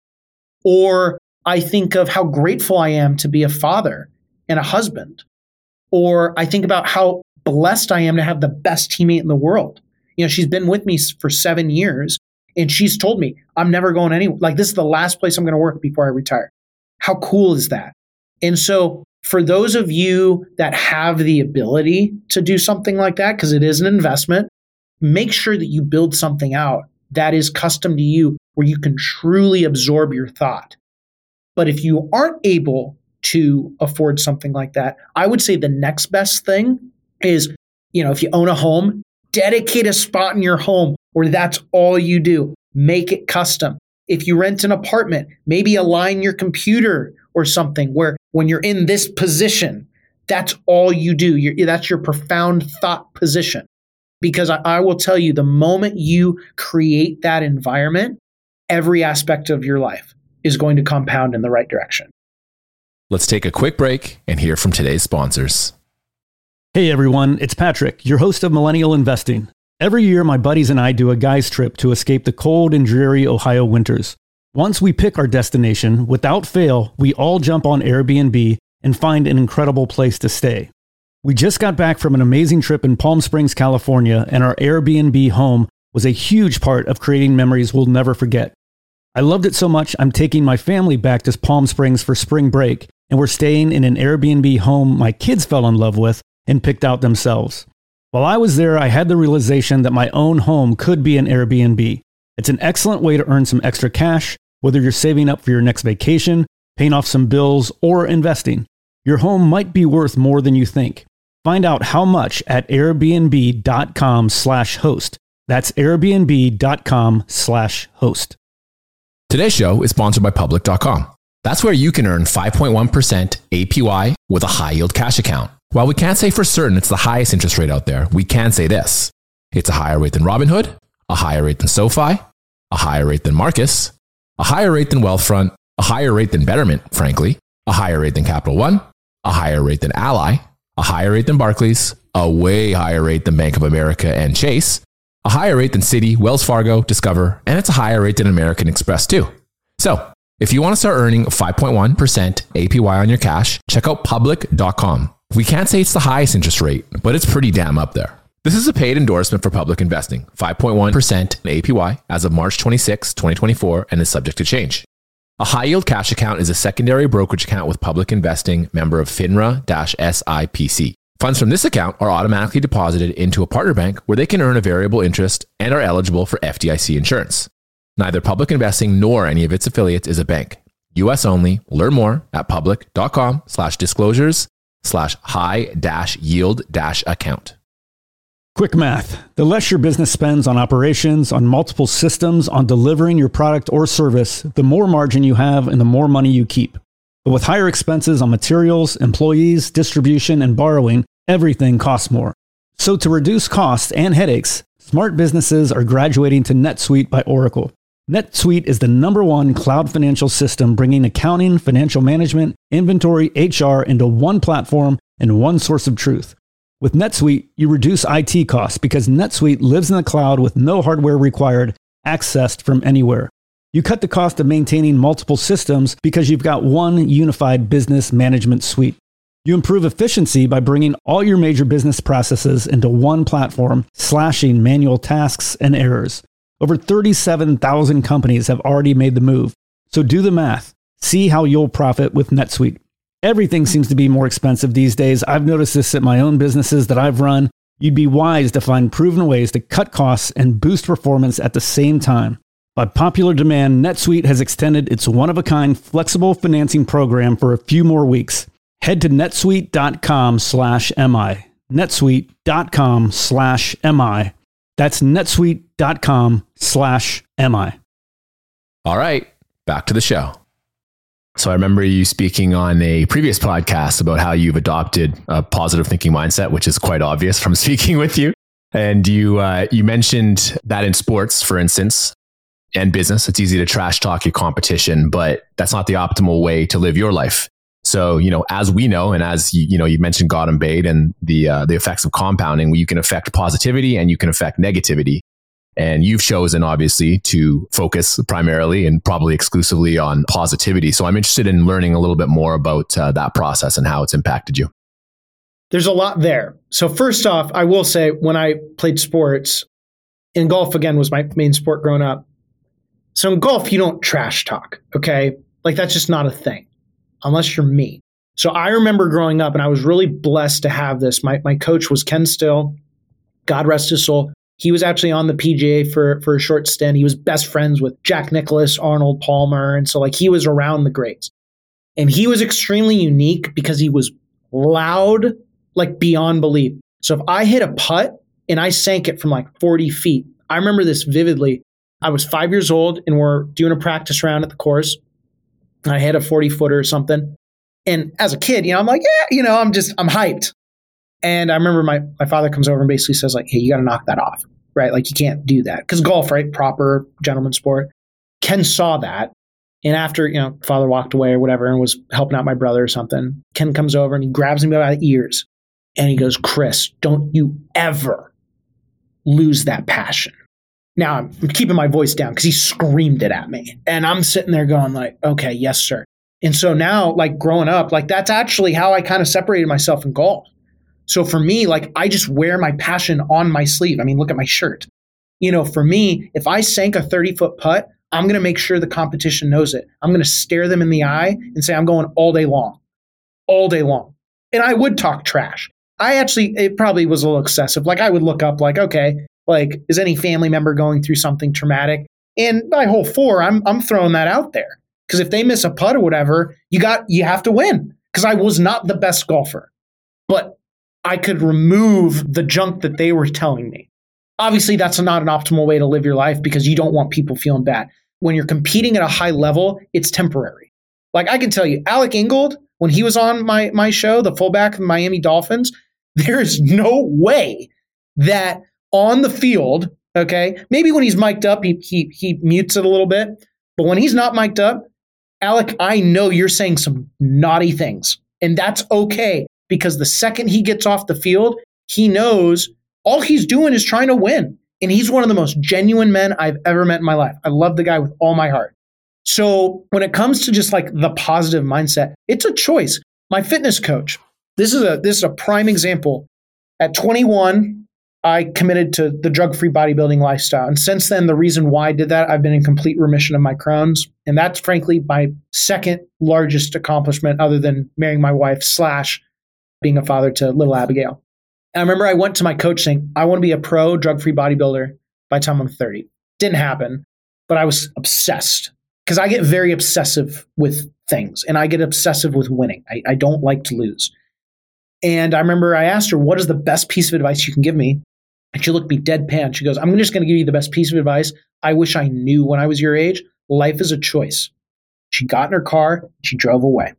S2: Or I think of how grateful I am to be a father and a husband. Or I think about how blessed I am to have the best teammate in the world. You know, she's been with me for seven years and she's told me I'm never going anywhere. Like, this is the last place I'm going to work before I retire. How cool is that? And so for those of you that have the ability to do something like that, because it is an investment, make sure that you build something out that is custom to you where you can truly absorb your thought. But if you aren't able to afford something like that, I would say the next best thing is, you know, if you own a home, dedicate a spot in your home where that's all you do. Make it custom. If you rent an apartment, maybe align your computer or something where when you're in this position, that's all you do. You're, that's your profound thought position. Because I, I will tell you, the moment you create that environment, every aspect of your life is going to compound in the right direction.
S3: Let's take a quick break and hear from today's sponsors.
S4: Hey everyone, it's Patrick, your host of Millennial Investing. Every year, my buddies and I do a guy's trip to escape the cold and dreary Ohio winters. Once we pick our destination, without fail, we all jump on Airbnb and find an incredible place to stay. We just got back from an amazing trip in Palm Springs, California, and our Airbnb home was a huge part of creating memories we'll never forget. I loved it so much, I'm taking my family back to Palm Springs for spring break, and we're staying in an Airbnb home my kids fell in love with and picked out themselves. While I was there, I had the realization that my own home could be an Airbnb. It's an excellent way to earn some extra cash, whether you're saving up for your next vacation, paying off some bills, or investing. Your home might be worth more than you think. Find out how much at airbnb.com slash host. That's airbnb.com slash host.
S3: Today's show is sponsored by public dot com. That's where you can earn five point one percent A P Y with a high yield cash account. While we can't say for certain it's the highest interest rate out there, we can say this. It's a higher rate than Robinhood, a higher rate than SoFi, a higher rate than Marcus, a higher rate than Wealthfront, a higher rate than Betterment, frankly, a higher rate than Capital One, a higher rate than Ally, a higher rate than Barclays, a way higher rate than Bank of America and Chase, a higher rate than Citi, Wells Fargo, Discover, and it's a higher rate than American Express too. So, if you want to start earning five point one percent A P Y on your cash, check out public dot com. We can't say it's the highest interest rate, but it's pretty damn up there. This is a paid endorsement for Public Investing, five point one percent A P Y as of March twenty-sixth, twenty twenty-four, and is subject to change. A high-yield cash account is a secondary brokerage account with Public Investing, member of FINRA-S I P C. Funds from this account are automatically deposited into a partner bank where they can earn a variable interest and are eligible for F D I C insurance. Neither Public Investing nor any of its affiliates is a bank. U S only. Learn more at public.com slash disclosures slash high dash yield dash account.
S4: Quick math. The less your business spends on operations, on multiple systems, on delivering your product or service, the more margin you have and the more money you keep. But with higher expenses on materials, employees, distribution, and borrowing, everything costs more. So to reduce costs and headaches, smart businesses are graduating to NetSuite by Oracle. NetSuite is the number one cloud financial system bringing accounting, financial management, inventory, H R into one platform and one source of truth. With NetSuite, you reduce I T costs because NetSuite lives in the cloud with no hardware required, accessed from anywhere. You cut the cost of maintaining multiple systems because you've got one unified business management suite. You improve efficiency by bringing all your major business processes into one platform, slashing manual tasks and errors. Over thirty-seven thousand companies have already made the move. So do the math. See how you'll profit with NetSuite. Everything seems to be more expensive these days. I've noticed this at my own businesses that I've run. You'd be wise to find proven ways to cut costs and boost performance at the same time. By popular demand, NetSuite has extended its one-of-a-kind flexible financing program for a few more weeks. Head to netsuite.com slash MI. netsuite.com slash MI. That's netsuite.com slash MI.
S3: All right, back to the show. So I remember you speaking on a previous podcast about how you've adopted a positive thinking mindset, which is quite obvious from speaking with you. And you uh, you mentioned that in sports, for instance, and business, it's easy to trash talk your competition, but that's not the optimal way to live your life. So, you know, as we know, and as you, you know, you mentioned God and Bade and the uh, the effects of compounding, you can affect positivity and you can affect negativity. And you've chosen, obviously, to focus primarily and probably exclusively on positivity. So I'm interested in learning a little bit more about uh, that process and how it's impacted you.
S2: There's a lot there. So first off, I will say when I played sports, and golf again was my main sport growing up. So in golf, you don't trash talk, okay? Like that's just not a thing, unless you're me. So I remember growing up, and I was really blessed to have this. My my coach was Ken Still, God rest his soul. He was actually on the P G A for, for a short stint. He was best friends with Jack Nicklaus, Arnold Palmer. And so like he was around the greats. And he was extremely unique because he was loud, like beyond belief. So if I hit a putt and I sank it from like forty feet, I remember this vividly. I was five years old and we're doing a practice round at the course. And I hit a forty footer or something. And as a kid, you know, I'm like, yeah, you know, I'm just, I'm hyped. And I remember my, my father comes over and basically says like, hey, you got to knock that off, right? Like you can't do that. Because golf, right? Proper gentleman sport. Ken saw that. And after, you know, father walked away or whatever and was helping out my brother or something, Ken comes over and he grabs me by the ears and he goes, Chris, don't you ever lose that passion. Now I'm keeping my voice down because he screamed it at me. And I'm sitting there going like, okay, yes, sir. And so now like growing up, like that's actually how I kind of separated myself in golf. So for me, like I just wear my passion on my sleeve. I mean, look at my shirt. You know, for me, if I sank a thirty foot putt, I'm going to make sure the competition knows it. I'm going to stare them in the eye and say, I'm going all day long, all day long. And I would talk trash. I actually, it probably was a little excessive. Like I would look up like, okay, like is any family member going through something traumatic? And by hole four, I'm I'm throwing that out there. Because if they miss a putt or whatever, you got you have to win. Because I was not the best golfer. But I could remove the junk that they were telling me. Obviously, that's not an optimal way to live your life because you don't want people feeling bad. When you're competing at a high level, it's temporary. Like I can tell you, Alec Ingold, when he was on my, my show, the fullback of the Miami Dolphins, there is no way that on the field, okay, maybe when he's mic'd up, he, he, he mutes it a little bit. But when he's not mic'd up, Alec, I know you're saying some naughty things. And that's okay because the second he gets off the field, he knows all he's doing is trying to win. And he's one of the most genuine men I've ever met in my life. I love the guy with all my heart. So when it comes to just like the positive mindset, it's a choice. My fitness coach, this is a this is a prime example. At twenty-one, I committed to the drug-free bodybuilding lifestyle. And since then, the reason why I did that, I've been in complete remission of my Crohn's. And that's frankly my second largest accomplishment other than marrying my wife slash being a father to little Abigail. And I remember I went to my coach saying, I want to be a pro drug-free bodybuilder by the time I'm thirty. Didn't happen, but I was obsessed because I get very obsessive with things and I get obsessive with winning. I, I don't like to lose. And I remember I asked her, what is the best piece of advice you can give me? And she looked me deadpan. She goes, I'm just going to give you the best piece of advice I wish I knew when I was your age. Life is a choice. She got in her car. She drove away.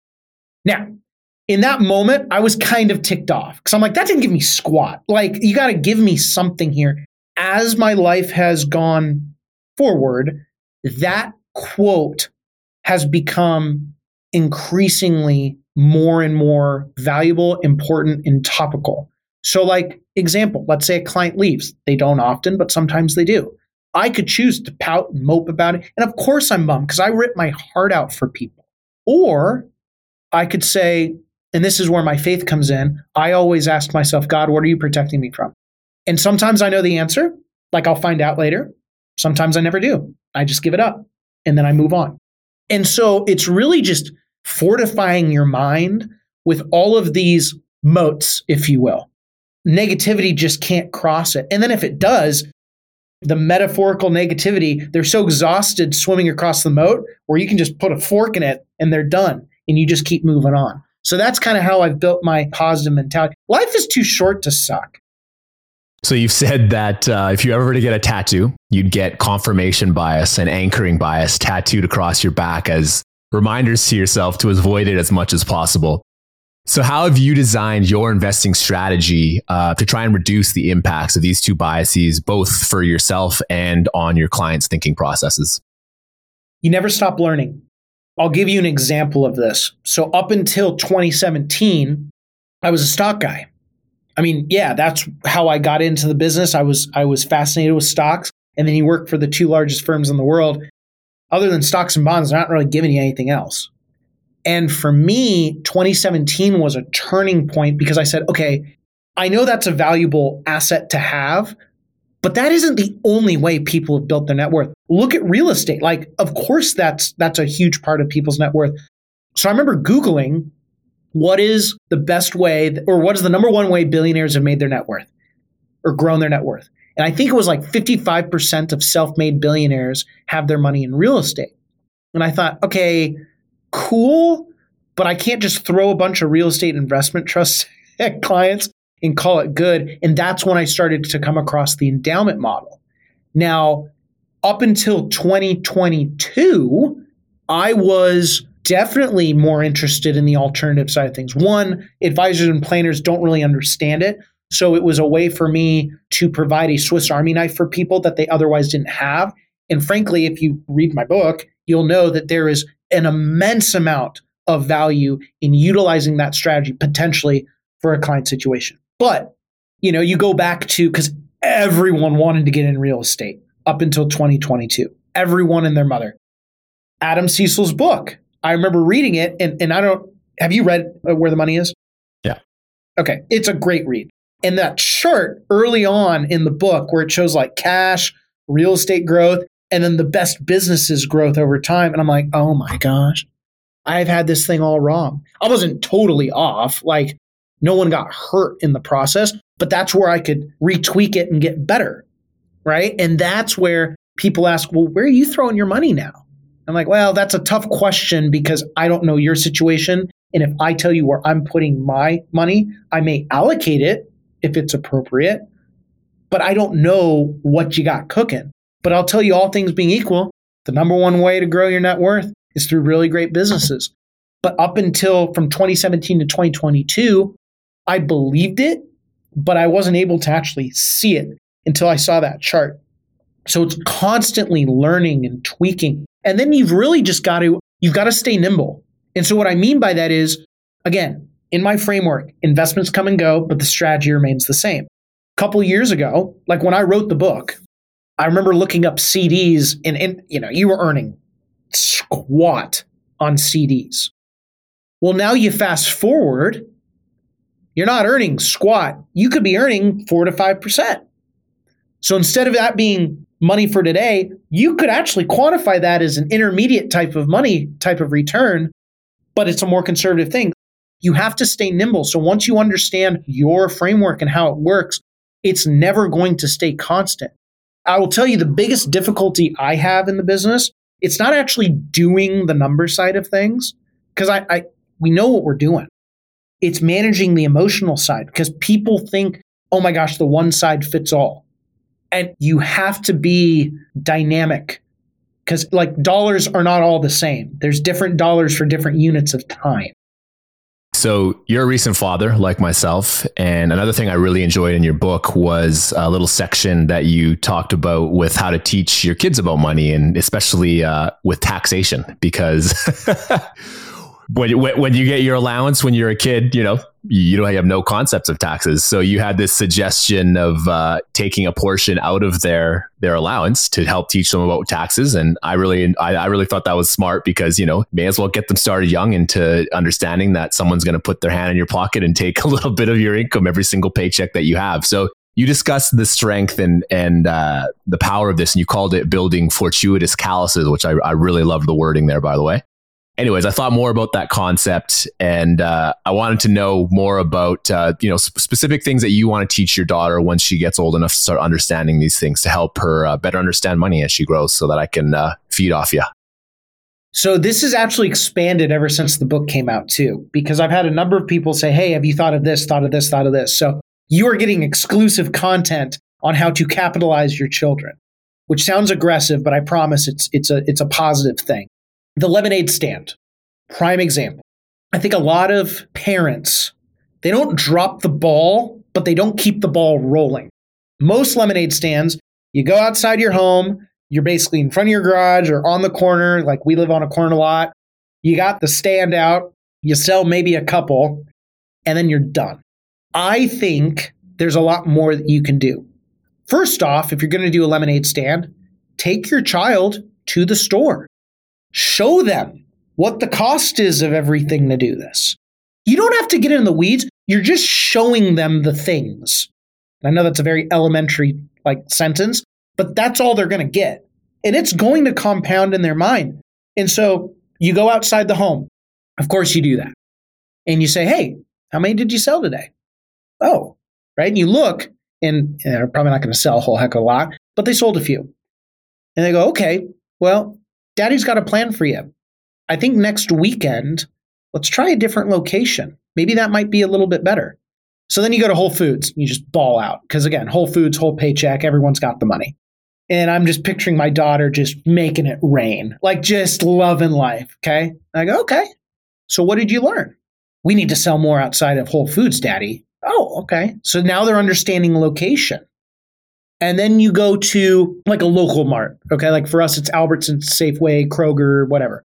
S2: Now, in that moment, I was kind of ticked off because I'm like, that didn't give me squat. Like, you got to give me something here. As my life has gone forward, that quote has become increasingly more and more valuable, important, and topical. So like, example, let's say a client leaves. They don't often, but sometimes they do. I could choose to pout and mope about it. And of course I'm bummed because I rip my heart out for people. Or I could say, and this is where my faith comes in, I always ask myself, God, what are you protecting me from? And sometimes I know the answer, like I'll find out later. Sometimes I never do. I just give it up and then I move on. And so it's really just fortifying your mind with all of these moats, if you will. Negativity just can't cross it. And then if it does, the metaphorical negativity, they're so exhausted swimming across the moat where you can just put a fork in it and they're done and you just keep moving on. So that's kind of how I've built my positive mentality. Life is too short to suck.
S3: So you've said that uh, if you ever were to get a tattoo, you'd get confirmation bias and anchoring bias tattooed across your back as reminders to yourself to avoid it as much as possible. So how have you designed your investing strategy uh, to try and reduce the impacts of these two biases, both for yourself and on your clients' thinking processes?
S2: You never stop learning. I'll give you an example of this. So up until twenty seventeen, I was a stock guy. I mean, yeah, that's how I got into the business. I was I was fascinated with stocks. And then you work for the two largest firms in the world. Other than stocks and bonds, they're not really giving you anything else. And for me, twenty seventeen was a turning point because I said, okay, I know that's a valuable asset to have, but that isn't the only way people have built their net worth. Look at real estate. Like, of course, that's that's a huge part of people's net worth. So I remember Googling, what is the best way, or what is the number one way billionaires have made their net worth or grown their net worth? And I think it was like fifty-five percent of self-made billionaires have their money in real estate. And I thought, okay, cool, but I can't just throw a bunch of real estate investment trusts at clients and call it good. And that's when I started to come across the endowment model. Now, up until twenty twenty-two, I was definitely more interested in the alternative side of things. One, advisors and planners don't really understand it. So it was a way for me to provide a Swiss Army knife for people that they otherwise didn't have. And frankly, if you read my book, you'll know that there is an immense amount of value in utilizing that strategy potentially for a client situation. But, you know, you go back to, because everyone wanted to get in real estate up until twenty twenty-two. Everyone and their mother. Adam Cecil's book. I remember reading it, and, and I don't, have you read Where the Money Is?
S3: Yeah.
S2: Okay. It's a great read. And that chart early on in the book where it shows like cash, real estate growth, and then the best businesses growth over time. And I'm like, oh my gosh, I've had this thing all wrong. I wasn't totally off. Like no one got hurt in the process, but that's where I could retweak it and get better. Right. And that's where people ask, well, where are you throwing your money now? I'm like, well, that's a tough question because I don't know your situation And if I tell you where I'm putting my money, I may allocate it if it's appropriate, but I don't know what you got cooking. But I'll tell you, all things being equal, the number one way to grow your net worth is through really great businesses. But up until from twenty seventeen to twenty twenty-two, I believed it, but I wasn't able to actually see it until I saw that chart. So it's constantly learning and tweaking. And then you've really just got to, you've got to stay nimble. And so what I mean by that is, again, in my framework, investments come and go, but the strategy remains the same. A couple of years ago, like when I wrote the book, I remember looking up C Ds and, and you know, you were earning squat on C Ds. Well, now you fast forward, you're not earning squat. You could be earning four to five percent. So instead of that being money for today, you could actually quantify that as an intermediate type of money, type of return, but it's a more conservative thing. You have to stay nimble. So once you understand your framework and how it works, it's never going to stay constant. I will tell you the biggest difficulty I have in the business, it's not actually doing the number side of things, because I, I we know what we're doing. It's managing the emotional side, because people think, oh my gosh, the one side fits all. And you have to be dynamic, because like dollars are not all the same. There's different dollars for different units of time.
S3: So you're a recent father like myself. And another thing I really enjoyed in your book was a little section that you talked about with how to teach your kids about money, and especially uh, with taxation, because when, when you get your allowance when you're a kid, you know, you don't have no concepts of taxes. So you had this suggestion of uh, taking a portion out of their their allowance to help teach them about taxes. And I really, I, I really thought that was smart, because, you know, may as well get them started young into understanding that someone's going to put their hand in your pocket and take a little bit of your income every single paycheck that you have. So you discussed the strength and and uh, the power of this, and you called it building fortuitous calluses, which I, I really loved the wording there, by the way. Anyways, I thought more about that concept, and uh, I wanted to know more about uh, you know sp- specific things that you want to teach your daughter once she gets old enough to start understanding these things, to help her uh, better understand money as she grows, so that I can uh, feed off you.
S2: So this has actually expanded ever since the book came out too, because I've had a number of people say, hey, have you thought of this, thought of this, thought of this? So you are getting exclusive content on how to capitalize your children, which sounds aggressive, but I promise it's it's a it's a positive thing. The lemonade stand, prime example. I think a lot of parents, they don't drop the ball, but they don't keep the ball rolling. Most lemonade stands, you go outside your home, you're basically in front of your garage or on the corner, like we live on a corner lot. You got the stand out, you sell maybe a couple, and then you're done. I think there's a lot more that you can do. First off, if you're going to do a lemonade stand, take your child to the store. Show them what the cost is of everything to do this. You don't have to get in the weeds. You're just showing them the things. I know that's a very elementary like sentence, but that's all they're going to get. And it's going to compound in their mind. And so you go outside the home. Of course you do that. And you say, hey, how many did you sell today? Oh, right. And you look, and you know, they're probably not going to sell a whole heck of a lot, but they sold a few. And they go, okay, well, Daddy's got a plan for you. I think next weekend, let's try a different location. Maybe that might be a little bit better. So then you go to Whole Foods, and you just ball out. Because again, Whole Foods, whole paycheck, everyone's got the money. And I'm just picturing my daughter just making it rain, like just loving life. Okay. And I go, okay. So what did you learn? We need to sell more outside of Whole Foods, Daddy. Oh, okay. So now they're understanding location. And then you go to like a local mart. Okay. Like for us, it's Albertsons, Safeway, Kroger, whatever.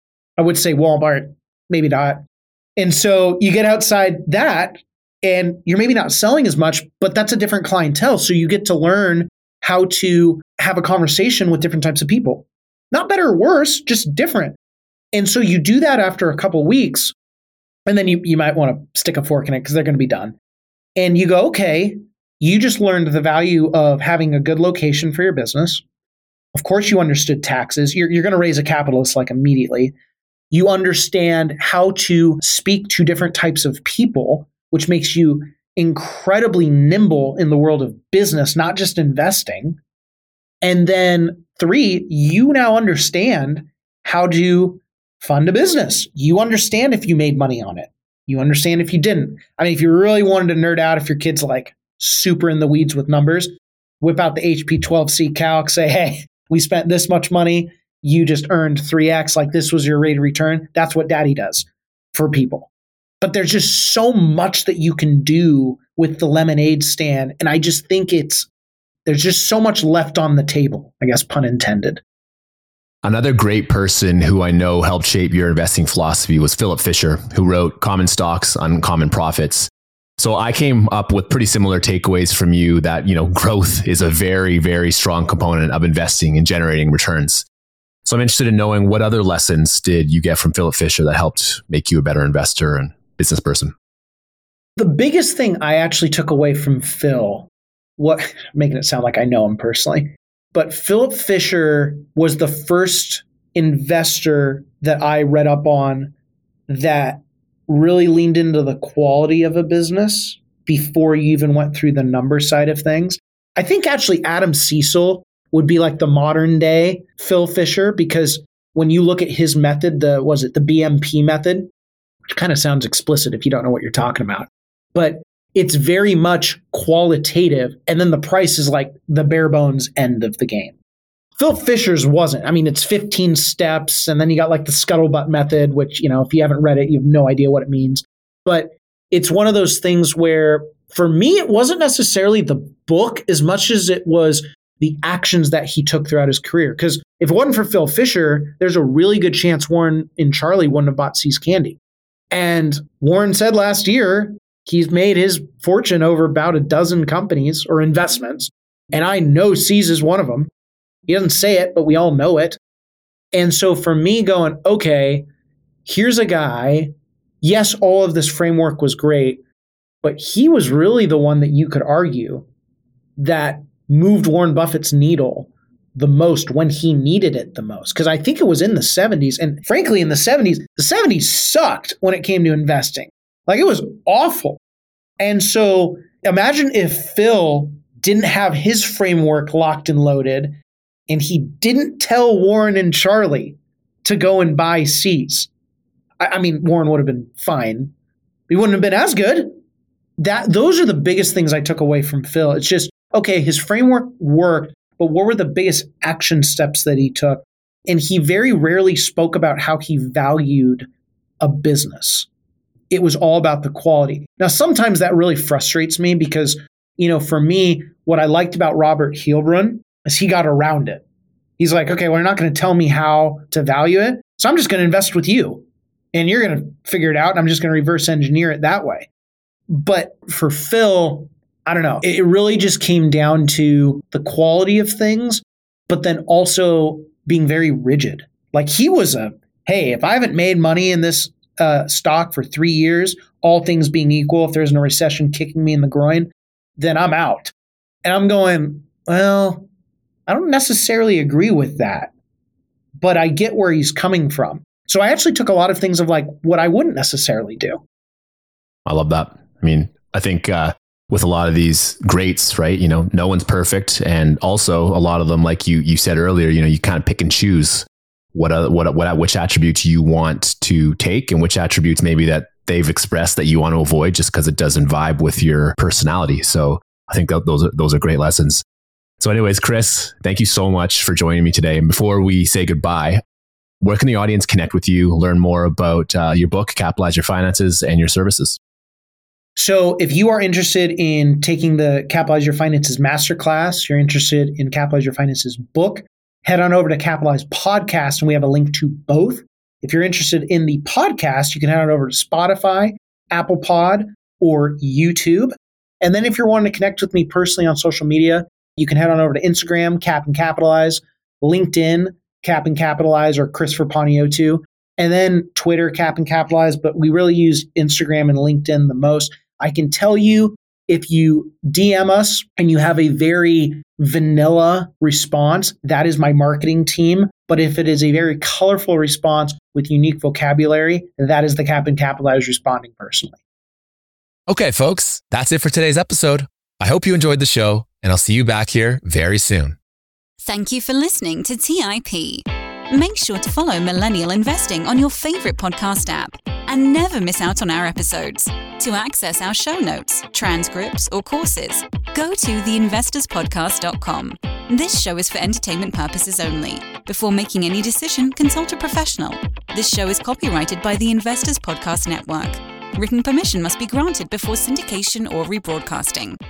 S2: I would say Walmart, maybe not. And so you get outside that, and you're maybe not selling as much, but that's a different clientele. So you get to learn how to have a conversation with different types of people. Not better or worse, just different. And so you do that after a couple of weeks, and then you, you might want to stick a fork in it because they're going to be done. And you go, okay, you just learned the value of having a good location for your business. Of course, you understood taxes. You're, you're going to raise a capitalist like immediately. You understand how to speak to different types of people, which makes you incredibly nimble in the world of business, not just investing. And then three, you now understand how to fund a business. You understand if you made money on it. You understand if you didn't. I mean, if you really wanted to nerd out, if your kid's like super in the weeds with numbers, whip out the H P twelve C calc, say, hey, we spent this much money. You just earned three X, like this was your rate of return. That's what daddy does for people. But there's just so much that you can do with the lemonade stand. And I just think it's, there's just so much left on the table, I guess, pun intended.
S3: Another great person who I know helped shape your investing philosophy was Philip Fisher, who wrote Common Stocks, Uncommon Profits. So I came up with pretty similar takeaways from you that, you know, growth is a very, very strong component of investing and generating returns. So I'm interested in knowing what other lessons did you get from Philip Fisher that helped make you a better investor and business person?
S2: The biggest thing I actually took away from Phil, what making it sound like I know him personally, but Philip Fisher was the first investor that I read up on that really leaned into the quality of a business before you even went through the number side of things. I think actually Adam Cecil would be like the modern day Phil Fisher, because when you look at his method, the was it the B M P method, which kind of sounds explicit if you don't know what you're talking about, but it's very much qualitative. And then the price is like the bare bones end of the game. Phil Fisher's wasn't. I mean, it's fifteen steps. And then you got like the scuttlebutt method, which, you know, if you haven't read it, you have no idea what it means. But it's one of those things where for me, it wasn't necessarily the book as much as it was the actions that he took throughout his career. Because if it wasn't for Phil Fisher, there's a really good chance Warren and Charlie wouldn't have bought See's Candy. And Warren said last year, he's made his fortune over about a dozen companies or investments. And I know See's is one of them. He doesn't say it, but we all know it. And so for me going, okay, here's a guy, yes, all of this framework was great, but he was really the one that you could argue that moved Warren Buffett's needle the most when he needed it the most. Because I think it was in the seventies. And frankly, in the seventies, the seventies sucked when it came to investing. Like it was awful. And so imagine if Phil didn't have his framework locked and loaded and he didn't tell Warren and Charlie to go and buy See's. I, I mean, Warren would have been fine. He wouldn't have been as good. That those are the biggest things I took away from Phil. It's just, okay, his framework worked, but what were the biggest action steps that he took? And he very rarely spoke about how he valued a business. It was all about the quality. Now, sometimes that really frustrates me because, you know, for me, what I liked about Robert Heilbrunn is he got around it. He's like, okay, well, you're not going to tell me how to value it. So I'm just going to invest with you and you're going to figure it out. And I'm just going to reverse engineer it that way. But for Phil, I don't know. It really just came down to the quality of things, but then also being very rigid. Like he was a, hey, if I haven't made money in this uh, stock for three years, all things being equal, if there's no recession kicking me in the groin, then I'm out. And I'm going, well, I don't necessarily agree with that, but I get where he's coming from. So I actually took a lot of things of like what I wouldn't necessarily do.
S3: I love that. I mean, I think, uh, with a lot of these greats, right? You know, no one's perfect. And also a lot of them, like you you said earlier, you know, you kind of pick and choose what, uh, what, what, which attributes you want to take and which attributes maybe that they've expressed that you want to avoid just because it doesn't vibe with your personality. So I think that those are, those are great lessons. So anyways, Chris, thank you so much for joining me today. And before we say goodbye, where can the audience connect with you, learn more about uh, your book, Capitalize Your Finances, and your services?
S2: So if you are interested in taking the Capitalize Your Finances masterclass, you're interested in Capitalize Your Finances book, head on over to Capitalize Podcast, and we have a link to both. If you're interested in the podcast, you can head on over to Spotify, Apple Pod, or YouTube. And then if you're wanting to connect with me personally on social media, you can head on over to Instagram, Cap and Capitalize, LinkedIn, Cap and Capitalize, or Christopher Paniotto, and then Twitter, Cap and Capitalize. But we really use Instagram and LinkedIn the most. I can tell you, if you D M us and you have a very vanilla response, that is my marketing team. But if it is a very colorful response with unique vocabulary, that is the Cap and Capitalize responding personally.
S3: Okay, folks, that's it for today's episode. I hope you enjoyed the show, and I'll see you back here very soon.
S1: Thank you for listening to T I P. Make sure to follow Millennial Investing on your favorite podcast app and never miss out on our episodes. To access our show notes, transcripts, or courses, go to the investors podcast dot com. This show is for entertainment purposes only. Before making any decision, consult a professional. This show is copyrighted by the Investors Podcast Network. Written permission must be granted before syndication or rebroadcasting.